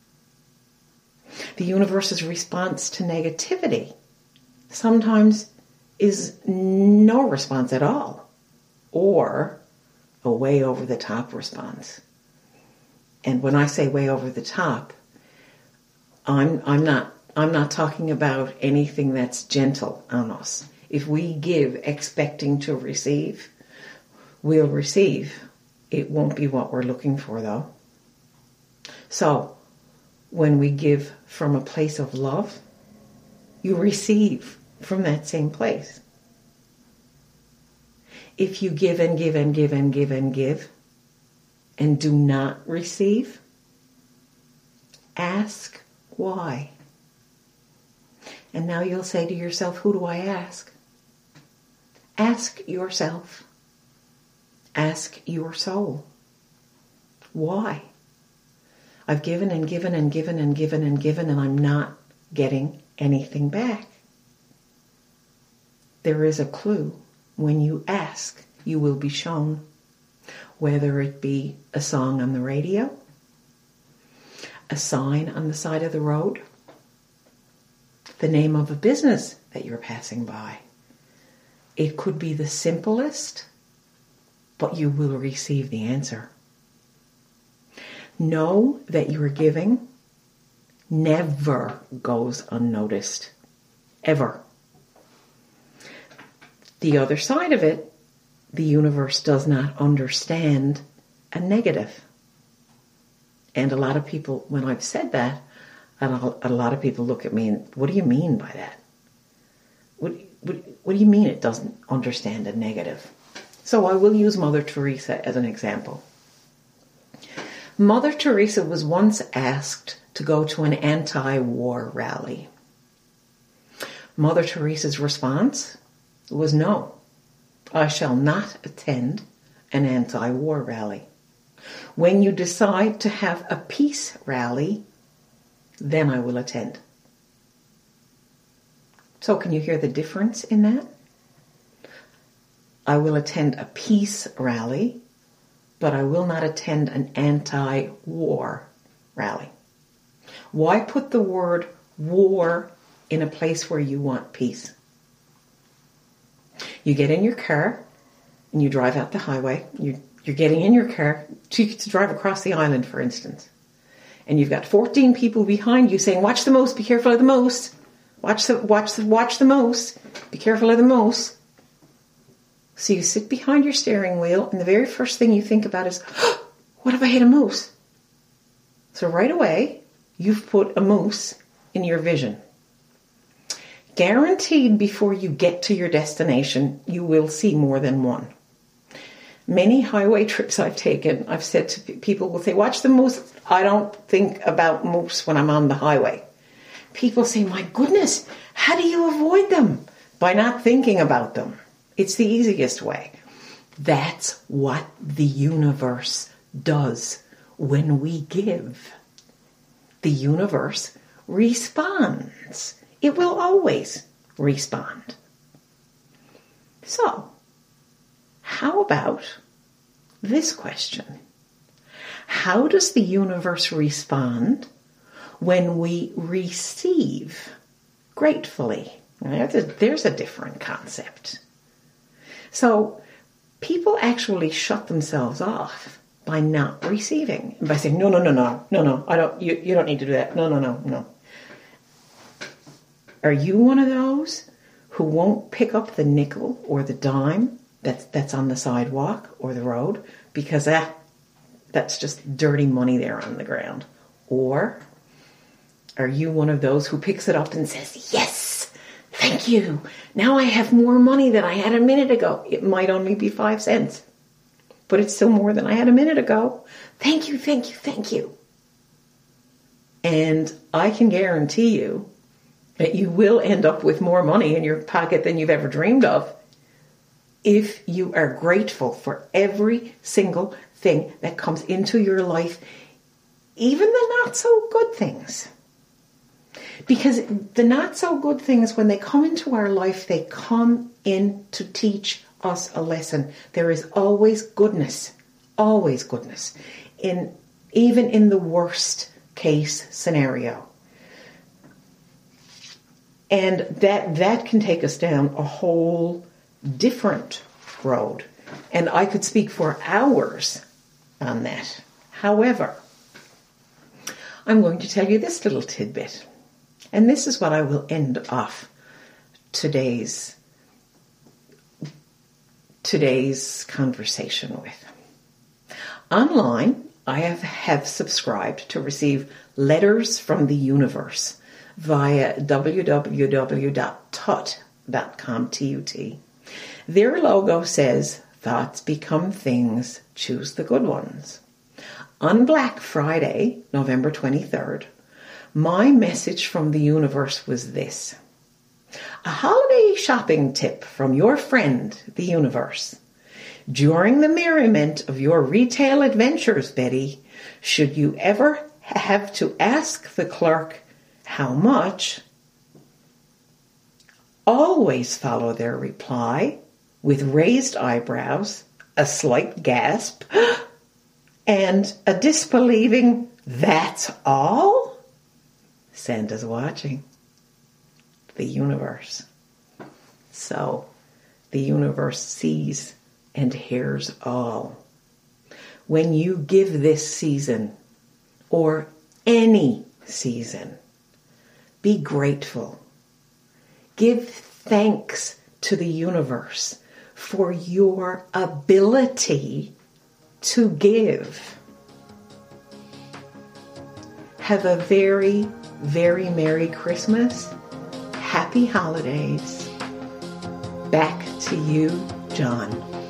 The universe's response to negativity sometimes is no response at all, or a way over the top response. And when I say way over the top, I'm not talking about anything that's gentle on us. If we give expecting to receive, we'll receive. It won't be what we're looking for, though. So, when we give from a place of love, you receive from that same place. If you give and give and give and give and give and do not receive, ask why. And now you'll say to yourself, who do I ask? Ask yourself. Ask your soul. Why? I've given and given and given and given and given, and I'm not getting anything back. There is a clue. When you ask, you will be shown. Whether it be a song on the radio, a sign on the side of the road, the name of a business that you're passing by. It could be the simplest, but you will receive the answer. Know that your giving never goes unnoticed. Ever. The other side of it, the universe does not understand a negative. And a lot of people, when I've said that, a lot of people look at me and, what do you mean by that? What do you mean it doesn't understand a negative? So I will use Mother Teresa as an example. Mother Teresa was once asked to go to an anti-war rally. Mother Teresa's response was no. I shall not attend an anti-war rally. When you decide to have a peace rally, then I will attend. So can you hear the difference in that? I will attend a peace rally, but I will not attend an anti-war rally. Why put the word war in a place where you want peace? You get in your car and you drive out the highway. You're getting in your car to drive across the island, for instance. And you've got 14 people behind you saying, watch the moose, be careful of the moose. Watch the moose, be careful of the moose. So you sit behind your steering wheel and the very first thing you think about is, oh, what if I hit a moose? So right away, you've put a moose in your vision. Guaranteed before you get to your destination, you will see more than one. Many highway trips I've taken, I've said to people, will say, watch the moose. I don't think about moose when I'm on the highway. People say, my goodness, how do you avoid them? By not thinking about them. It's the easiest way. That's what the universe does when we give. The universe responds. It will always respond. So, how about this question? How does the universe respond when we receive gratefully. There's a different concept. So people actually shut themselves off by not receiving, by saying, no, I don't, you don't need to do that. No. Are you one of those who won't pick up the nickel or the dime that's on the sidewalk or the road because that's just dirty money there on the ground? Or are you one of those who picks it up and says, yes, thank you. Now I have more money than I had a minute ago. It might only be 5 cents, but it's still more than I had a minute ago. Thank you, thank you, thank you. And I can guarantee you that you will end up with more money in your pocket than you've ever dreamed of if you are grateful for every single thing that comes into your life, even the not so good things. Because the not so good things, when they come into our life, they come in to teach us a lesson. There is always goodness, even in the worst case scenario. And that can take us down a whole different road. And I could speak for hours on that. However, I'm going to tell you this little tidbit. And this is what I will end off today's conversation with. Online, I have subscribed to receive letters from the universe via www.tut.com, T-U-T. Their logo says, thoughts become things, choose the good ones. On Black Friday, November 23rd, my message from the universe was this: a holiday shopping tip from your friend, the universe. During the merriment of your retail adventures, Betty, should you ever have to ask the clerk how much, always follow their reply with raised eyebrows, a slight gasp, and a disbelieving, that's all? Santa's watching. The universe. So, the universe sees and hears all. When you give this season, or any season, be grateful. Give thanks to the universe for your ability to give. Have a very, very Merry Christmas. Happy holidays. Back to you, John.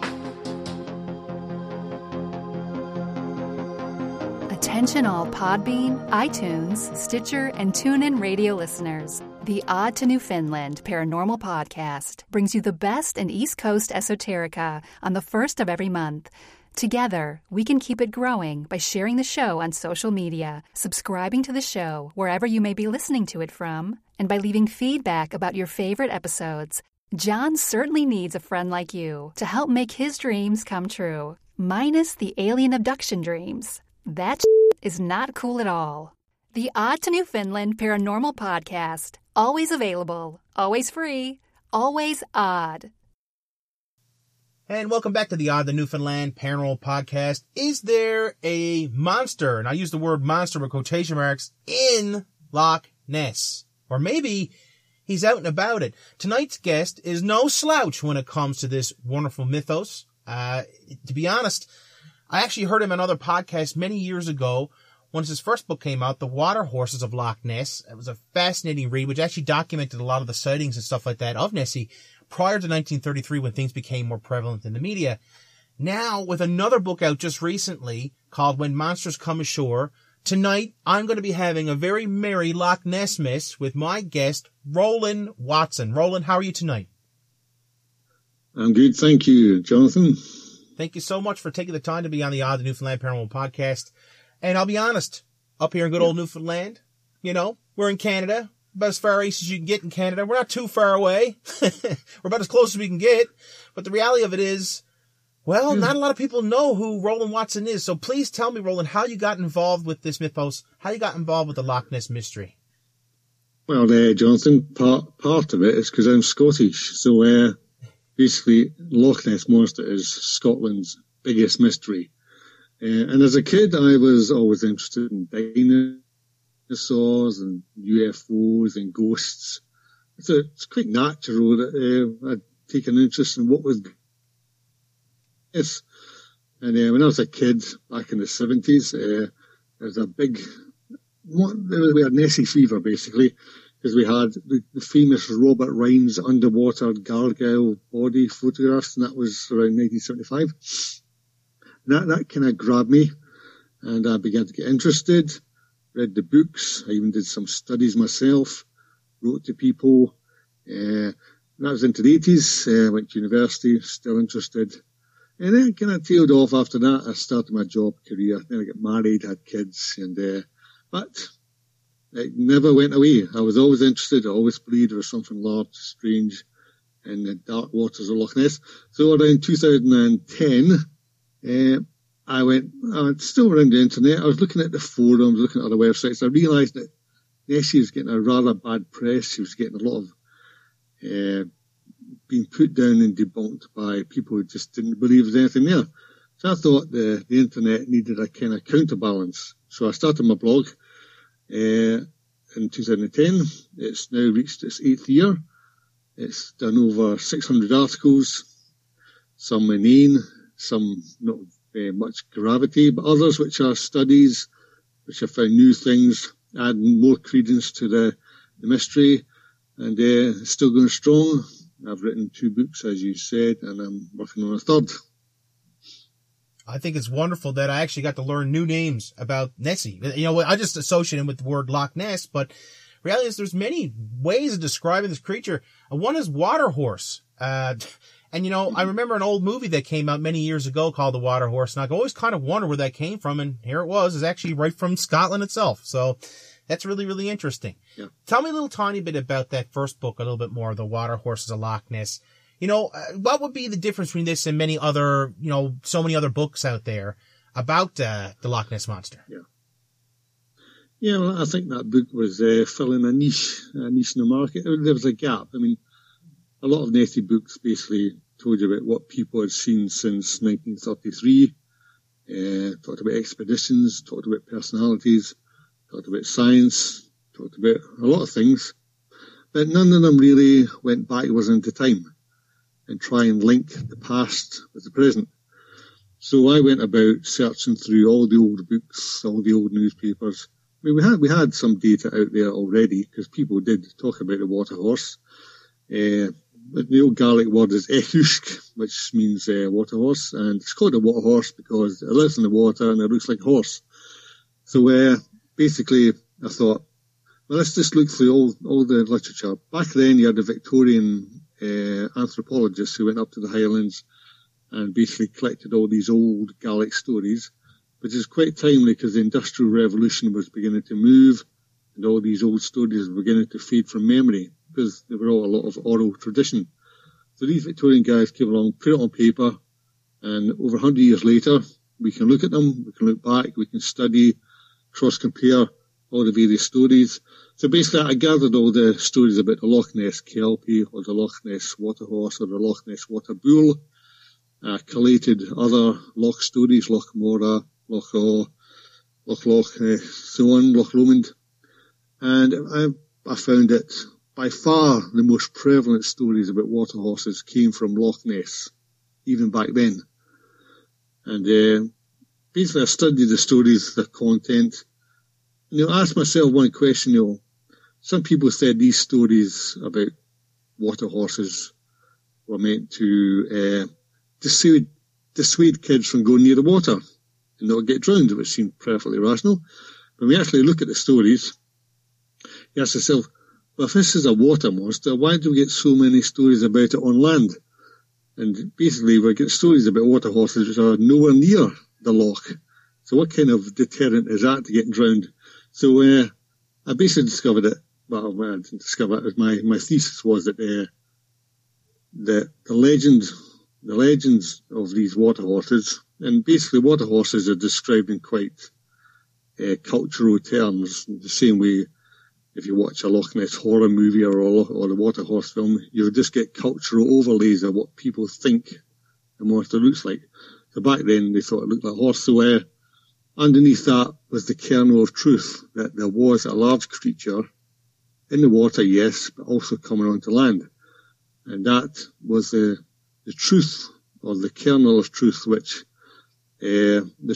Attention all Podbean, iTunes, Stitcher, and TuneIn radio listeners. The Odd to Newfoundland Paranormal Podcast brings you the best in East Coast esoterica on the first of every month. Together, we can keep it growing by sharing the show on social media, subscribing to the show wherever you may be listening to it from, and by leaving feedback about your favorite episodes. John certainly needs a friend like you to help make his dreams come true, minus the alien abduction dreams. That is not cool at all. The Odd to Newfoundland Paranormal Podcast. Always available, always free, always odd. And welcome back to the Odd to Newfoundland Paranormal Podcast. Is there a monster, and I use the word monster with quotation marks, in Loch Ness? Or maybe he's out and about it. Tonight's guest is no slouch when it comes to this wonderful mythos. To be honest, I actually heard him on another podcast many years ago. Once his first book came out, The Water Horses of Loch Ness. It was a fascinating read, which actually documented a lot of the sightings and stuff like that of Nessie prior to 1933 when things became more prevalent in the media. Now, with another book out just recently called When Monsters Come Ashore, tonight I'm going to be having a very merry Loch Ness miss with my guest, Roland Watson. Roland, how are you tonight? I'm good, thank you, Jonathan. Thank you so much for taking the time to be on the Odd to Newfoundland Paranormal Podcast. And I'll be honest, up here in good old Newfoundland, we're in Canada, about as far east as you can get in Canada. We're not too far away. We're about as close as we can get. But the reality of it is, Well, not a lot of people know who Roland Watson is, so please tell me, Roland, how you got involved with this mythos, how you got involved with the Loch Ness mystery. Well, Jonathan, part of it is because I'm Scottish, so basically Loch Ness Monster is Scotland's biggest mystery. And as a kid, I was always interested in dinosaurs and UFOs and ghosts. So it's quite natural that I'd take an interest in what was this. And when I was a kid, back in the 70s, there was a big... We had Nessie fever, basically, because we had the famous Robert Rhines underwater gargoyle body photographs, and that was around 1975. That kind of grabbed me, and I began to get interested, read the books, I even did some studies myself, wrote to people. That was into the 80s, went to university, still interested. And then kind of tailed off after that. I started my job career, then I got married, had kids, and but it never went away. I was always interested. I always believed there was something large, strange in the dark waters of Loch Ness. So around 2010, I went still around the internet. I was looking at the forums, looking at other websites. I realised that Nessie was getting a rather bad press. She was getting a lot of being put down and debunked by people who just didn't believe there was anything there. So I thought the internet needed a kind of counterbalance. So I started my blog in 2010. It's now reached its 8th year. It's done over 600 articles, some inane, some not very much gravity, but others which are studies, which have found new things, adding more credence to the mystery, and it's still going strong. I've written 2 books, as you said, and I'm working on a 3rd. I think it's wonderful that I actually got to learn new names about Nessie. You know, I just associate him with the word Loch Ness, but reality is there's many ways of describing this creature. One is water horse. And you know, I remember an old movie that came out many years ago called The Water Horse, and I always kind of wonder where that came from, and here it was. It's actually right from Scotland itself. So that's really, really interesting. Yeah. Tell me a little tiny bit about that first book, a little bit more, The Water Horses of Loch Ness. You know, what would be the difference between this and many other, you know, so many other books out there about the Loch Ness Monster? Yeah, well, I think that book was filling a niche in the market. There was a gap. I mean, a lot of Nessie books basically told you about what people had seen since 1933, talked about expeditions, talked about personalities, talked about science, talked about a lot of things, but none of them really went backwards into time and try and link the past with the present. So I went about searching through all the old books, all the old newspapers. I mean, we had some data out there already because people did talk about the water horse. But the old Gaelic word is Echushk, which means water horse, and it's called a water horse because it lives in the water and it looks like a horse. So basically, I thought, well, let's just look through all the literature. Back then, you had the Victorian anthropologists who went up to the Highlands and basically collected all these old Gaelic stories, which is quite timely because the Industrial Revolution was beginning to move and all these old stories were beginning to fade from memory because they were all a lot of oral tradition. So these Victorian guys came along, put it on paper, and over 100 years later, we can look at them, we can look back, we can study, cross-compare all the various stories. So basically, I gathered all the stories about the Loch Ness Kelpie, or the Loch Ness Water Horse, or the Loch Ness Water Bull. I collated other Loch stories, Loch Mora, Loch Awe, Loch so on, Loch Lomond. And I found that by far the most prevalent stories about water horses came from Loch Ness, even back then. And basically, I studied the stories, the content. And I asked myself one question, some people said these stories about water horses were meant to dissuade kids from going near the water and not get drowned, which seemed perfectly rational. But when we actually look at the stories, you ask yourself, well, if this is a water monster, why do we get so many stories about it on land? And basically, we get stories about water horses which are nowhere near the loch. So what kind of deterrent is that to getting drowned? So I basically discovered it. Well, I didn't discover it. My thesis was that the legend the legends of these water horses, and basically water horses are described in quite cultural terms, the same way if you watch a Loch Ness horror movie or a water horse film, you'll just get cultural overlays of what people think the monster looks like. So back then they thought it looked like a horse, so underneath that was the kernel of truth, that there was a large creature in the water, yes, but also coming onto land. And that was the truth, or the kernel of truth, which the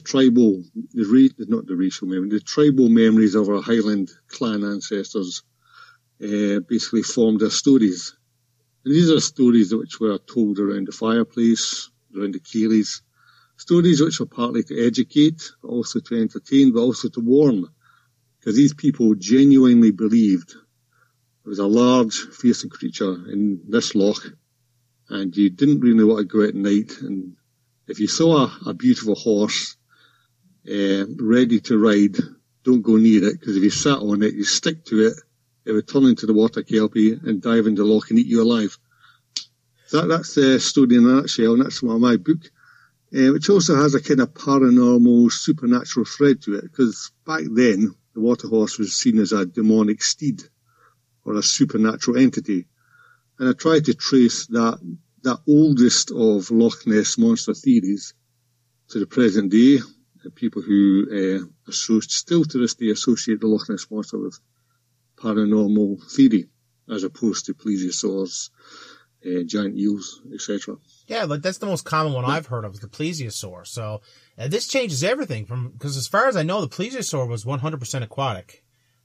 tribal memories of our Highland clan ancestors basically formed their stories. And these are stories which were told around the fireplace, around the ceilidhs, stories which were partly to educate, but also to entertain, but also to warn, because these people genuinely believed there was a large, fearsome creature in this loch, and you didn't really want to go out at night. And if you saw a beautiful horse ready to ride, don't go near it, because if you sat on it, you stick to it, it would turn into the water kelpie and dive into the loch and eat you alive. So that's the story in a nutshell, and that's one of my book, which also has a kind of paranormal, supernatural thread to it, because back then the water horse was seen as a demonic steed or a supernatural entity. And I tried to trace that oldest of Loch Ness monster theories to the present day, and people who still to this day associate the Loch Ness monster with paranormal theory, as opposed to plesiosaurs, giant eels, etc. Yeah, like that's the most common one I've heard of, is the plesiosaur. So this changes everything because as far as I know, the plesiosaur was 100% aquatic.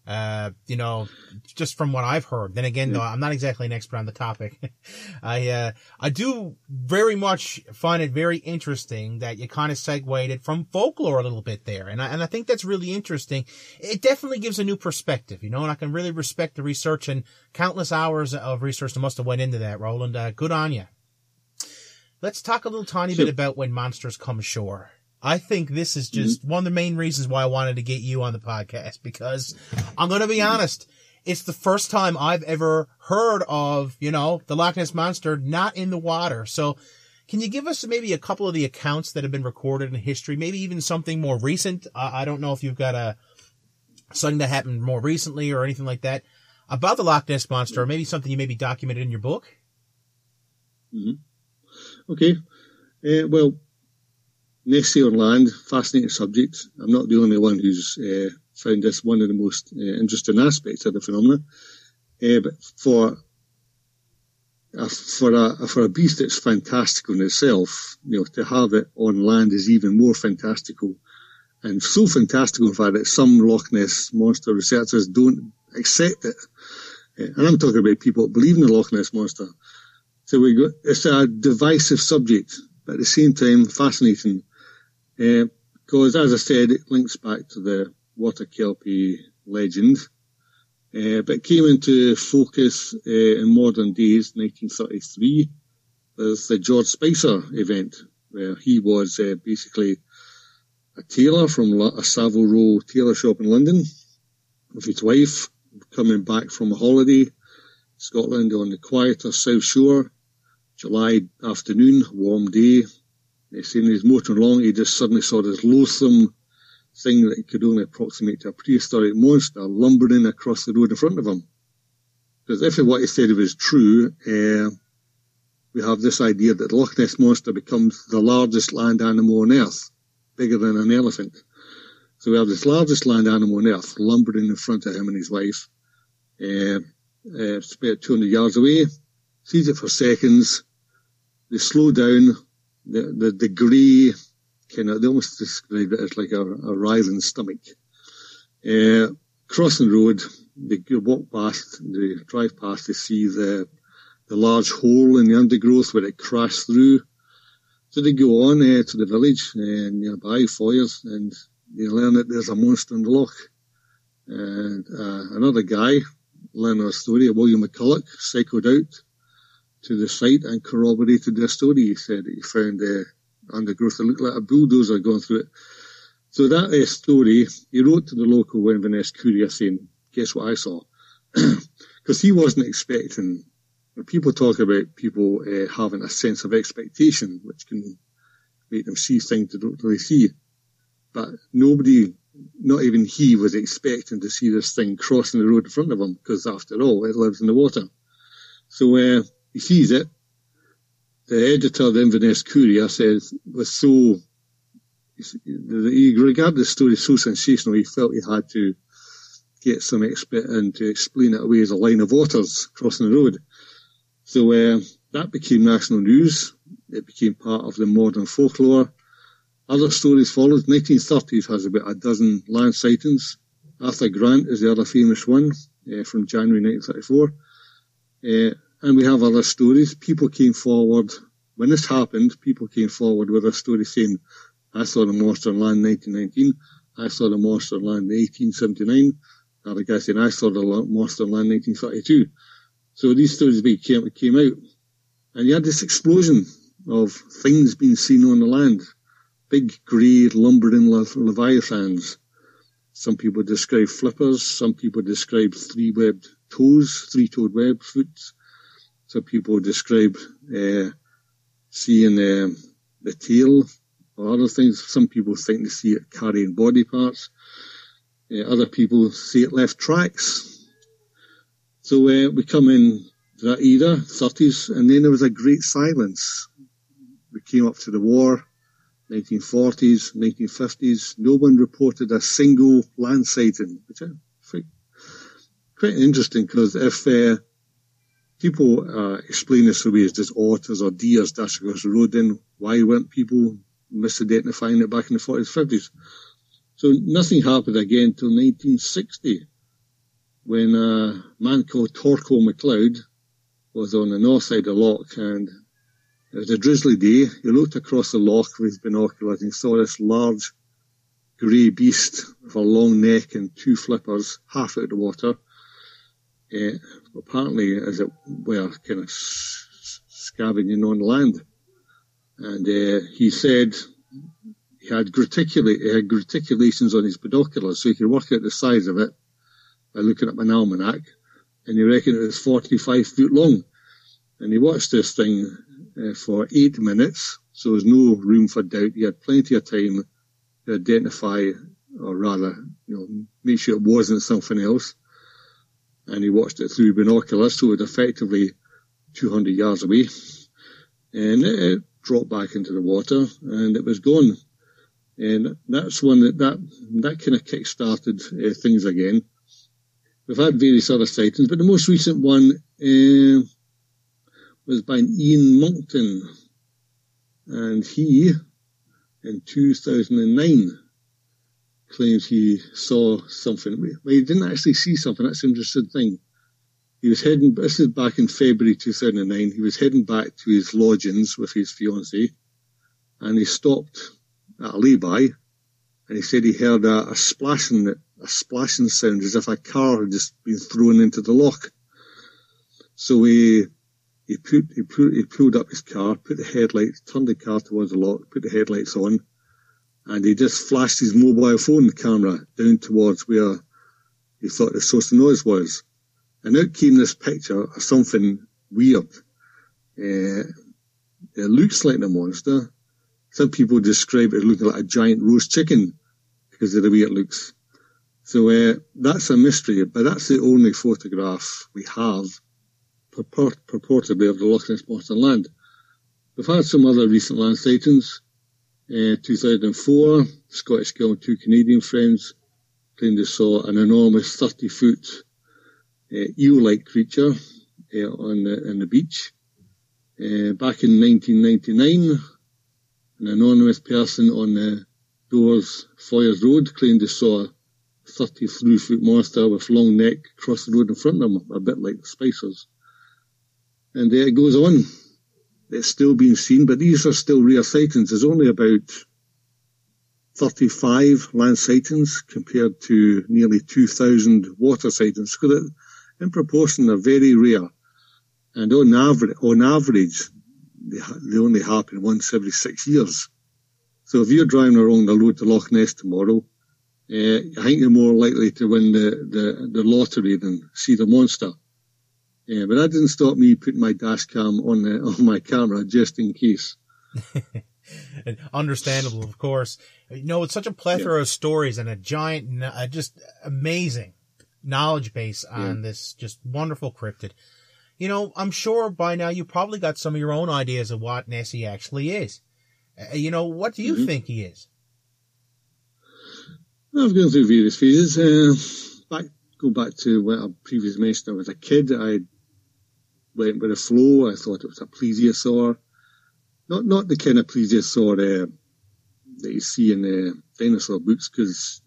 Just from what I've heard. Then again, though, I'm not exactly an expert on the topic. I do very much find it very interesting that you kind of segued it from folklore a little bit there. And I think that's really interesting. It definitely gives a new perspective, and I can really respect the research and countless hours of research that must have went into that, Roland. Good on you. Let's talk a little tiny bit about when monsters come ashore. I think this is just one of the main reasons why I wanted to get you on the podcast, because I'm going to be honest, it's the first time I've ever heard of, the Loch Ness Monster not in the water. So can you give us maybe a couple of the accounts that have been recorded in history, maybe even something more recent? I don't know if you've got something that happened more recently or anything like that about the Loch Ness Monster, or maybe something you maybe documented in your book. Mm-hmm. Okay. Well, Nessie on land, fascinating subject. I'm not the only one who's found this one of the most interesting aspects of the phenomenon. But for a beast that's fantastical in itself, to have it on land is even more fantastical, and so fantastical in fact that some Loch Ness monster researchers don't accept it. And I'm talking about people that believe in the Loch Ness monster. So it's a divisive subject, but at the same time fascinating. Because, as I said, it links back to the water kelpie legend, but it came into focus in modern days, 1933, with the George Spicer event, where he was basically a tailor from a Savile Row tailor shop in London, with his wife, coming back from a holiday, Scotland, on the quieter South Shore, July afternoon, warm day. Saying he was motoring along, he just suddenly saw this loathsome thing that could only approximate to a prehistoric monster lumbering across the road in front of him. Because if what he said was true, we have this idea that the Loch Ness Monster becomes the largest land animal on Earth, bigger than an elephant. So we have this largest land animal on Earth lumbering in front of him and his wife. It's about 200 yards away, sees it for seconds, they slow down. The grey they almost describe it as like a writhing stomach. Crossing the road, they walk past, they drive past, they see the large hole in the undergrowth where it crashed through. So they go on to the village nearby, Foyers, and they learn that there's a monster in the loch. And another guy, learning a story, William McCulloch, cycled out to the site and corroborated their story. He said that he found undergrowth that looked like a bulldozer going through it. So that story, he wrote to the local Inverness Courier saying, guess what I saw? Because he wasn't expecting When people talk about people having a sense of expectation, which can make them see things they don't really see, but nobody, not even he, was expecting to see this thing crossing the road in front of him, because after all, it lives in the water. So he sees it. The editor of the Inverness Courier says he regarded the story so sensational, he felt he had to get some expert in to explain it away as a line of otters crossing the road. So that became national news. It became part of the modern folklore. Other stories followed. 1930s has about a dozen land sightings. Arthur Grant is the other famous one from January 1934. And we have other stories. People came forward. When this happened, people came forward with a story saying, I saw the monster on land in 1919. I saw the monster on land in 1879. Another guy saying, I saw the monster on land in 1932. So these stories came out. And you had this explosion of things being seen on the land. Big, grey, lumbering leviathans. Some people describe flippers. Some people describe three-toed webbed foot. Some people describe seeing the tail or other things. Some people think they see it carrying body parts. Other people see it left tracks. So we come in to that era, 30s, and then there was a great silence. We came up to the war, 1940s, 1950s. No one reported a single land sighting, which I think quite interesting, because if people explain this away as just otters or deers dashing across the road, then why weren't people misidentifying it back in the 40s, 50s? So nothing happened again until 1960, when a man called Torquil MacLeod was on the north side of the loch, and it was a drizzly day. He looked across the loch with his binoculars and saw this large grey beast with a long neck and two flippers half out of the water. Apparently, as it were, kind of scavenging on land. And he said he had graticulations on his binoculars, so he could work out the size of it by looking at an almanac, and he reckoned it was 45 foot long. And he watched this thing for 8 minutes, so there was no room for doubt. He had plenty of time to identify, or rather, make sure it wasn't something else. And he watched it through binoculars, so it was effectively 200 yards away. And it dropped back into the water, and it was gone. And that's one that kind of kick-started things again. We've had various other sightings, but the most recent one was by Ian Monckton. And he, in 2009, claims he saw something. Well, he didn't actually see something. That's an interesting thing. He was heading, this is back in February 2009, he was heading back to his lodgings with his fiancée, and he stopped at a lay-by, and he said he heard a splashing sound as if a car had just been thrown into the loch. So he pulled up his car, put the headlights, turned the car towards the loch, put the headlights on, and he just flashed his mobile phone camera down towards where he thought the source of noise was. And out came this picture of something weird. It looks like a monster. Some people describe it looking like a giant roast chicken because of the way it looks. So that's a mystery, but that's the only photograph we have purportedly of the Loch Ness Monster on land. We've had some other recent land sightings. 2004, Scottish Gill and two Canadian friends claimed they saw an enormous 30-foot eel-like creature on the beach. Back in 1999, an anonymous person on the Foyers Road claimed they saw a 33-foot monster with long neck across the road in front of them, a bit like the Spicers. And it goes on. It's still being seen, but these are still rare sightings. There's only about 35 land sightings compared to nearly 2,000 water sightings. So in proportion, they're very rare. And on average, they only happen once every 6 years. So if you're driving along the road to Loch Ness tomorrow, I think you're more likely to win the lottery than see the monster. Yeah, but that didn't stop me putting my dash cam on my camera just in case. Understandable, of course. You know, it's such a plethora of stories and a giant, just amazing knowledge base on this just wonderful cryptid. You know, I'm sure by now you probably got some of your own ideas of what Nessie actually is. You know, what do you think he is? I've gone through various phases. Go back to what I previously mentioned. I was a kid. I went with the flow. I thought it was a plesiosaur. Not the kind of plesiosaur that you see in dinosaur books, because,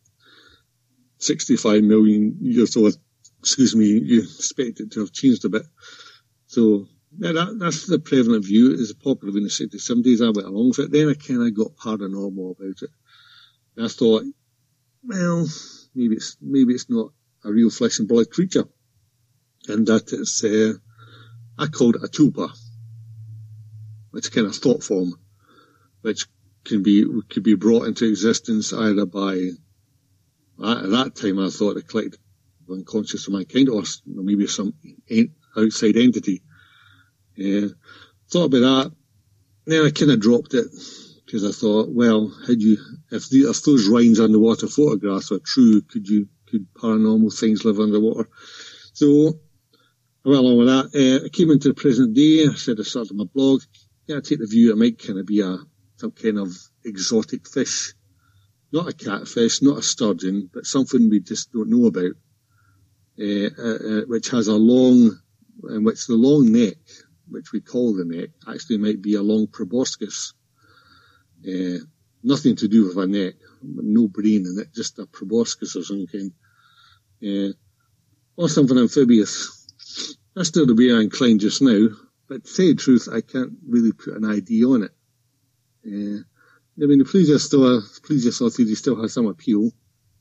65 million years old, you expect it to have changed a bit. So, yeah, that's the prevalent view. It was popular in the 60s, 70s. I went along with it. Then I kind of got paranormal about it. And I thought, well, maybe it's not a real flesh and blood creature. And that it's, I called it a tulpa. It's a kind of thought form, which could be brought into existence either by, at that time I thought, the collective unconscious of mankind, or maybe some outside entity. Thought about that. Then I kind of dropped it, because I thought, well, if those Rhine's underwater photographs are true, could paranormal things live underwater? So I went along with that. I came into the present day. I said I started my blog. I take the view it might kind of be some kind of exotic fish. Not a catfish, not a sturgeon, but something we just don't know about. Which has the long neck, which we call the neck, actually might be a long proboscis. Nothing to do with a neck, no brain in it, just a proboscis or some kind. Or something amphibious. That's still the way I'm inclined just now. But to tell you the truth, I can't really put an ID on it. The plesiosaur theory still has some appeal.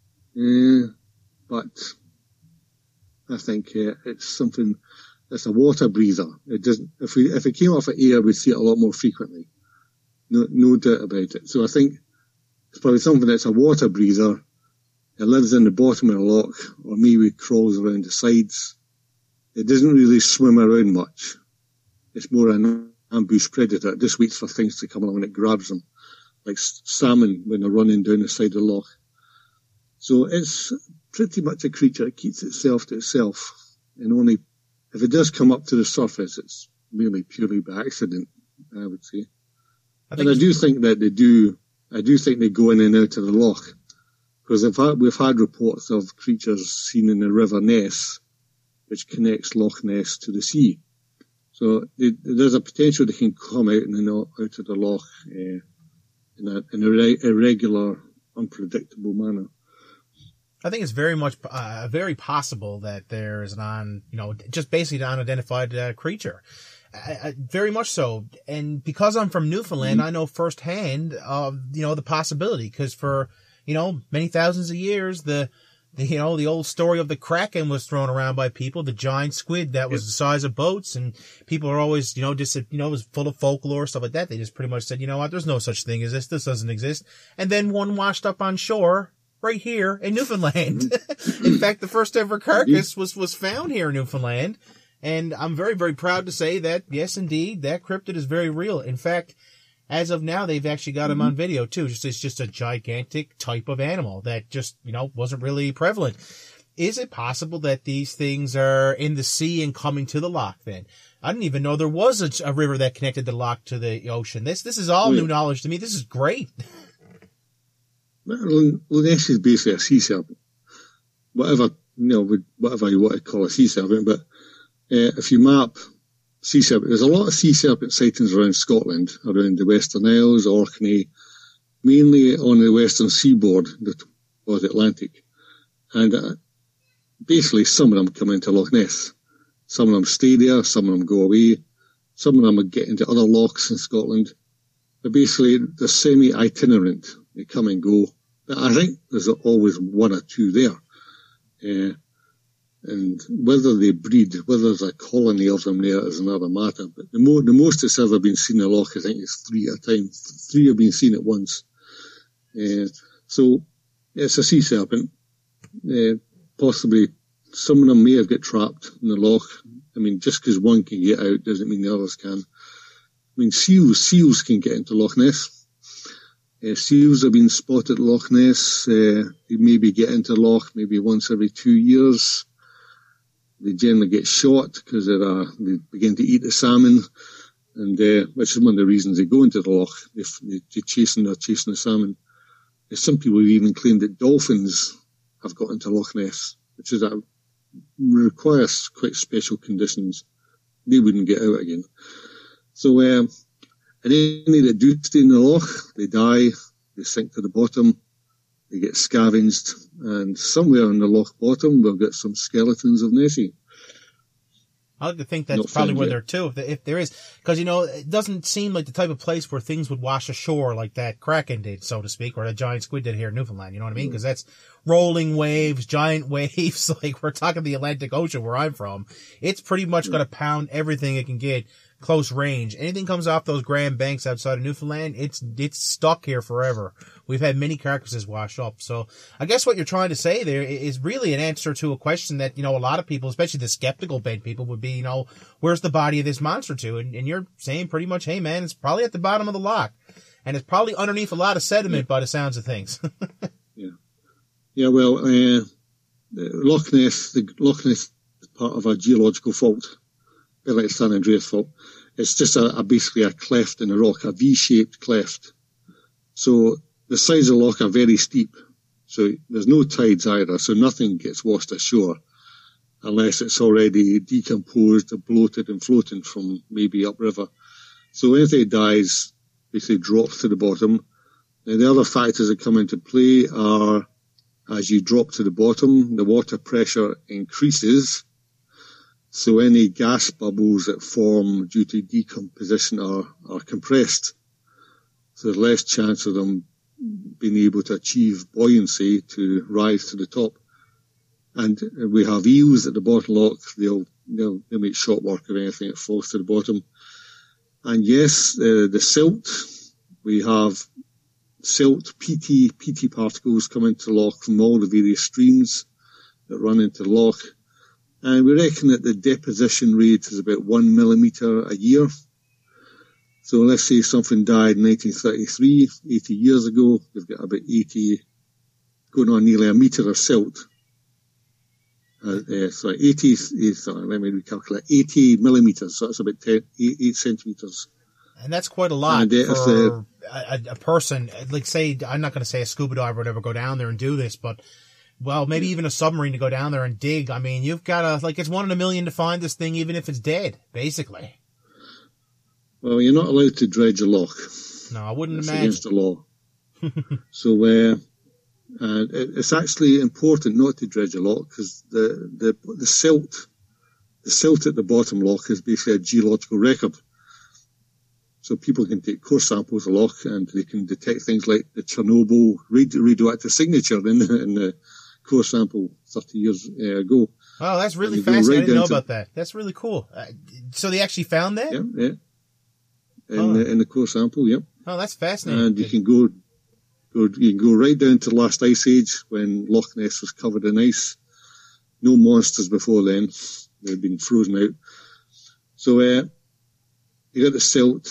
But I think it's something that's a water breather. It doesn't. If it came off of air, we'd see it a lot more frequently. No doubt about it. So I think it's probably something that's a water breather. It lives in the bottom of the loch, or maybe crawls around the sides. It doesn't really swim around much. It's more an ambush predator. It just waits for things to come along and it grabs them, like salmon when they're running down the side of the loch. So it's pretty much a creature that keeps itself to itself, and only if it does come up to the surface, it's merely purely by accident, I would say. I do think they go in and out of the loch, because we've had reports of creatures seen in the River Ness, which connects Loch Ness to the sea. So there's a potential they can come out and out of the loch in a irregular, unpredictable manner. I think it's very much very possible that there is just basically an unidentified creature. Very much so. And because I'm from Newfoundland, I know firsthand the possibility, because for many thousands of years the old story of the Kraken was thrown around by people, the giant squid that was the size of boats, and people are always, it was full of folklore, stuff like that. They just pretty much said, there's no such thing as this doesn't exist. And then one washed up on shore right here in Newfoundland. In fact, the first ever carcass was found here in Newfoundland. And I'm very, very proud to say that, yes, indeed, that cryptid is very real. In fact, as of now, they've actually got him on video too. It's just a gigantic type of animal that just, wasn't really prevalent. Is it possible that these things are in the sea and coming to the loch then? I didn't even know there was a river that connected the loch to the ocean. This is all new knowledge to me. This is great. Ness is basically a sea serpent. Whatever you want to call a sea serpent, but if you map sea serpent, there's a lot of sea serpent sightings around Scotland, around the Western Isles, Orkney, mainly on the western seaboard, or the Atlantic. And basically some of them come into Loch Ness. Some of them stay there, some of them go away, some of them get into other lochs in Scotland. But basically they're semi-itinerant. They come and go. But I think there's always one or two there. And whether they breed, whether there's a colony of them there is another matter. But the most that's ever been seen in the loch, I think, is 3 at a time. 3 have been seen at once. So it's a sea serpent. Possibly some of them may have got trapped in the loch. I mean, just because one can get out doesn't mean the others can. I mean, seals can get into Loch Ness. Seals have been spotted at Loch Ness. They maybe get into Loch maybe once every 2 years. They generally get shot because they begin to eat the salmon, and which is one of the reasons they go into the Loch. They're chasing the salmon. Some people have even claimed that dolphins have got into Loch Ness, which is requires quite special conditions. They wouldn't get out again. So, and any that do stay in the Loch, they die, they sink to the bottom, they get scavenged, and somewhere in the Loch bottom we'll get some skeletons of Nessie. I like to think that's probably where they're too, if there is. Because, it doesn't seem like the type of place where things would wash ashore like that Kraken did, so to speak, or that giant squid did here in Newfoundland, you know what I mean? Because that's rolling waves, giant waves, like we're talking the Atlantic Ocean where I'm from. It's pretty much going to pound everything it can get close range. Anything comes off those Grand Banks outside of Newfoundland, it's stuck here forever. We've had many carcasses wash up. So I guess what you're trying to say there is really an answer to a question that, a lot of people, especially the skeptical bent people, would be, where's the body of this monster to? And you're saying pretty much, hey man, it's probably at the bottom of the loch. And it's probably underneath a lot of sediment by the sounds of things. Yeah, well, the Loch Ness is part of a geological fault. A bit like the San Andreas fault. It's just basically a cleft in the rock, a V-shaped cleft. So the sides of the loch are very steep. So there's no tides either, so nothing gets washed ashore unless it's already decomposed or bloated and floating from maybe upriver. So anything that dies basically drops to the bottom. And the other factors that come into play are, as you drop to the bottom, the water pressure increases. So any gas bubbles that form due to decomposition are compressed. So there's less chance of them being able to achieve buoyancy to rise to the top. And we have eels at the bottom loch. They'll make short work of anything that falls to the bottom. And yes, the silt, we have silt, PT particles come into the loch from all the various streams that run into the loch. And we reckon that the deposition rate is about 1 millimetre a year. So let's say something died in 1933, 80 years ago, we've got about 80, going on nearly a metre of silt. Let me recalculate, 80 millimetres, so that's about 8 centimetres. And that's quite a lot for a person, like say, I'm not going to say a scuba diver would ever go down there and do this, but well, maybe even a submarine to go down there and dig. I mean, you've got it's 1 in a million to find this thing, even if it's dead, basically. Well, you're not allowed to dredge a loch. No, I wouldn't imagine. Against the law. So, it's actually important not to dredge a loch because the silt at the bottom loch is basically a geological record. So people can take core samples of the loch and they can detect things like the Chernobyl radioactive signature in the core sample 30 years ago. Oh, that's really fascinating. I didn't know about that. That's really cool. So they actually found that? Yeah. In the core sample, yep. Oh, that's fascinating. And you can go right down to the last ice age when Loch Ness was covered in ice. No monsters before then. They've been frozen out. So, you got the silt.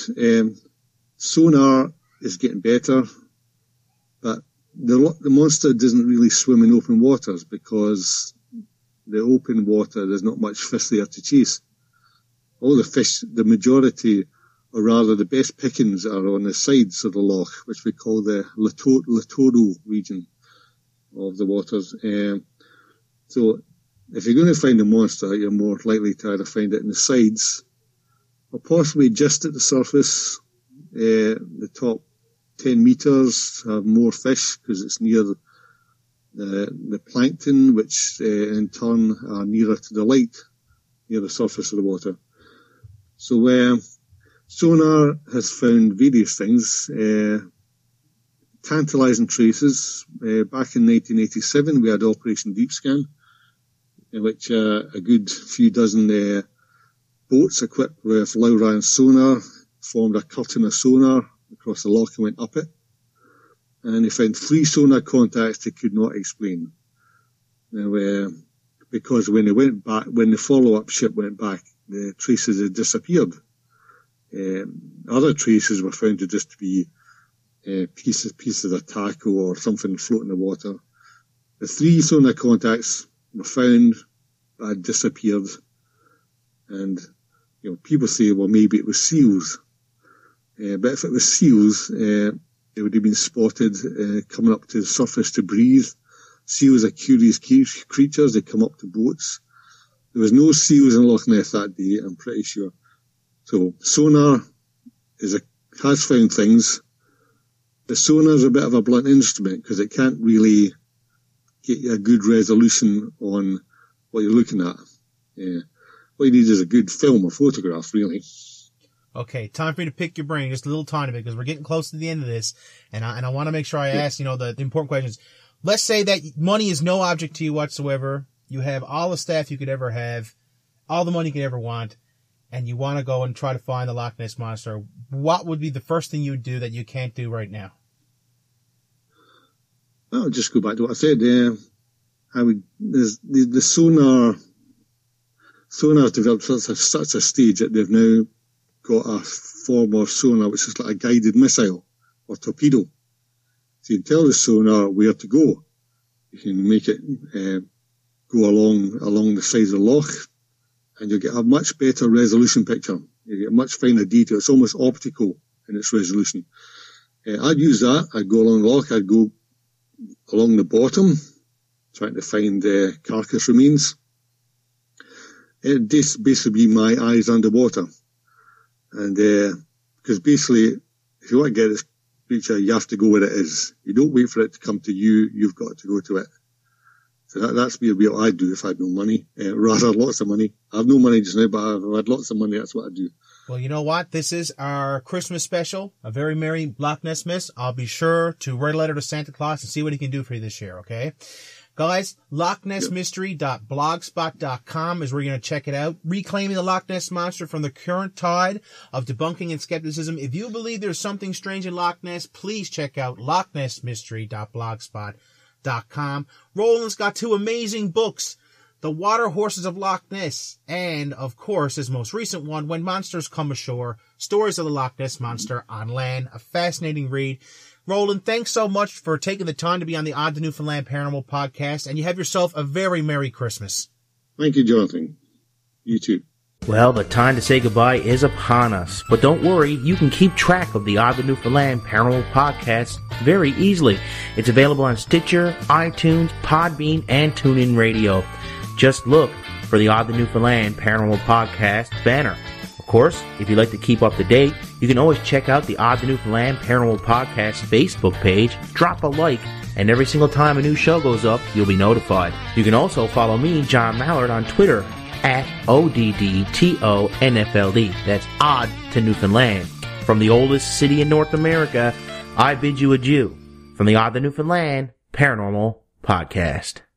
Sonar is getting better, but the monster doesn't really swim in open waters because the open water, there's not much fish there to chase. All the fish, the majority, or rather the best pickings are on the sides of the loch, which we call the littoral region of the waters. So if you're going to find a monster, you're more likely to either find it in the sides or possibly just at the surface. The top 10 meters have more fish because it's near the plankton, which in turn are nearer to the light, near the surface of the water. So sonar has found various things, tantalizing traces. Back in 1987, we had Operation Deep Scan, in which a good few dozen boats equipped with Lowrance sonar formed a curtain of sonar across the loch and went up it. And they found 3 sonar contacts they could not explain. Now, because when they went back, when the follow-up ship went back the traces had disappeared. Other traces were found to just be pieces of tackle or something floating in the water. The 3 sonar contacts were found but had disappeared. And people say, well, maybe it was seals. But if it was seals, they would have been spotted coming up to the surface to breathe. Seals are curious creatures. They come up to boats. There was no seals in Loch Ness that day, I'm pretty sure. So sonar has found things. The sonar is a bit of a blunt instrument because it can't really get you a good resolution on what you're looking at. What you need is a good film or photograph, really. Okay, time for you to pick your brain just a little tiny bit because we're getting close to the end of this, and I want to make sure I ask the important questions. Let's say that money is no object to you whatsoever. You have all the staff you could ever have, all the money you could ever want, and you want to go and try to find the Loch Ness Monster. What would be the first thing you would do that you can't do right now? I'll just go back to what I said. The sonar's developed such a stage that they've now got a form of sonar which is like a guided missile or torpedo. So you can tell the sonar where to go. You can make it go along the sides of the loch, and you'll get a much better resolution picture. You get much finer detail. It's almost optical in its resolution. I'd use that. I'd go along the loch. I'd go along the bottom, trying to find carcass remains. It'd basically be my eyes underwater. And because basically, if you want to get this creature, you have to go where it is. You don't wait for it to come to you. You've got to go to it. So that's what I'd do if I had no money. Rather, lots of money. I have no money just now, but if I had lots of money, that's what I'd do. Well, you know what? This is our Christmas special, a very merry Loch Ness Miss. I'll be sure to write a letter to Santa Claus and see what he can do for you this year, okay? Guys, LochNessMystery.blogspot.com is where you're going to check it out. Reclaiming the Loch Ness Monster from the current tide of debunking and skepticism. If you believe there's something strange in Loch Ness, please check out LochNessMystery.blogspot.com. Roland's got 2 amazing books. The Water Horses of Loch Ness, and, of course, his most recent one, When Monsters Come Ashore, Stories of the Loch Ness Monster on Land. A fascinating read. Roland, thanks so much for taking the time to be on the Odd to Newfoundland Paranormal Podcast, and you have yourself a very Merry Christmas. Thank you, Jonathan. You too. Well, the time to say goodbye is upon us, but don't worry, you can keep track of the Odd to Newfoundland Paranormal Podcast very easily. It's available on Stitcher, iTunes, Podbean, and TuneIn Radio. Just look for the Odd to Newfoundland Paranormal Podcast banner. Of course, if you'd like to keep up to date, you can always check out the Odd to Newfoundland Paranormal Podcast Facebook page, drop a like, and every single time a new show goes up, you'll be notified. You can also follow me, John Mallard, on Twitter at ODDTONFLD. That's Odd to Newfoundland. From the oldest city in North America, I bid you adieu from the Odd to Newfoundland Paranormal Podcast.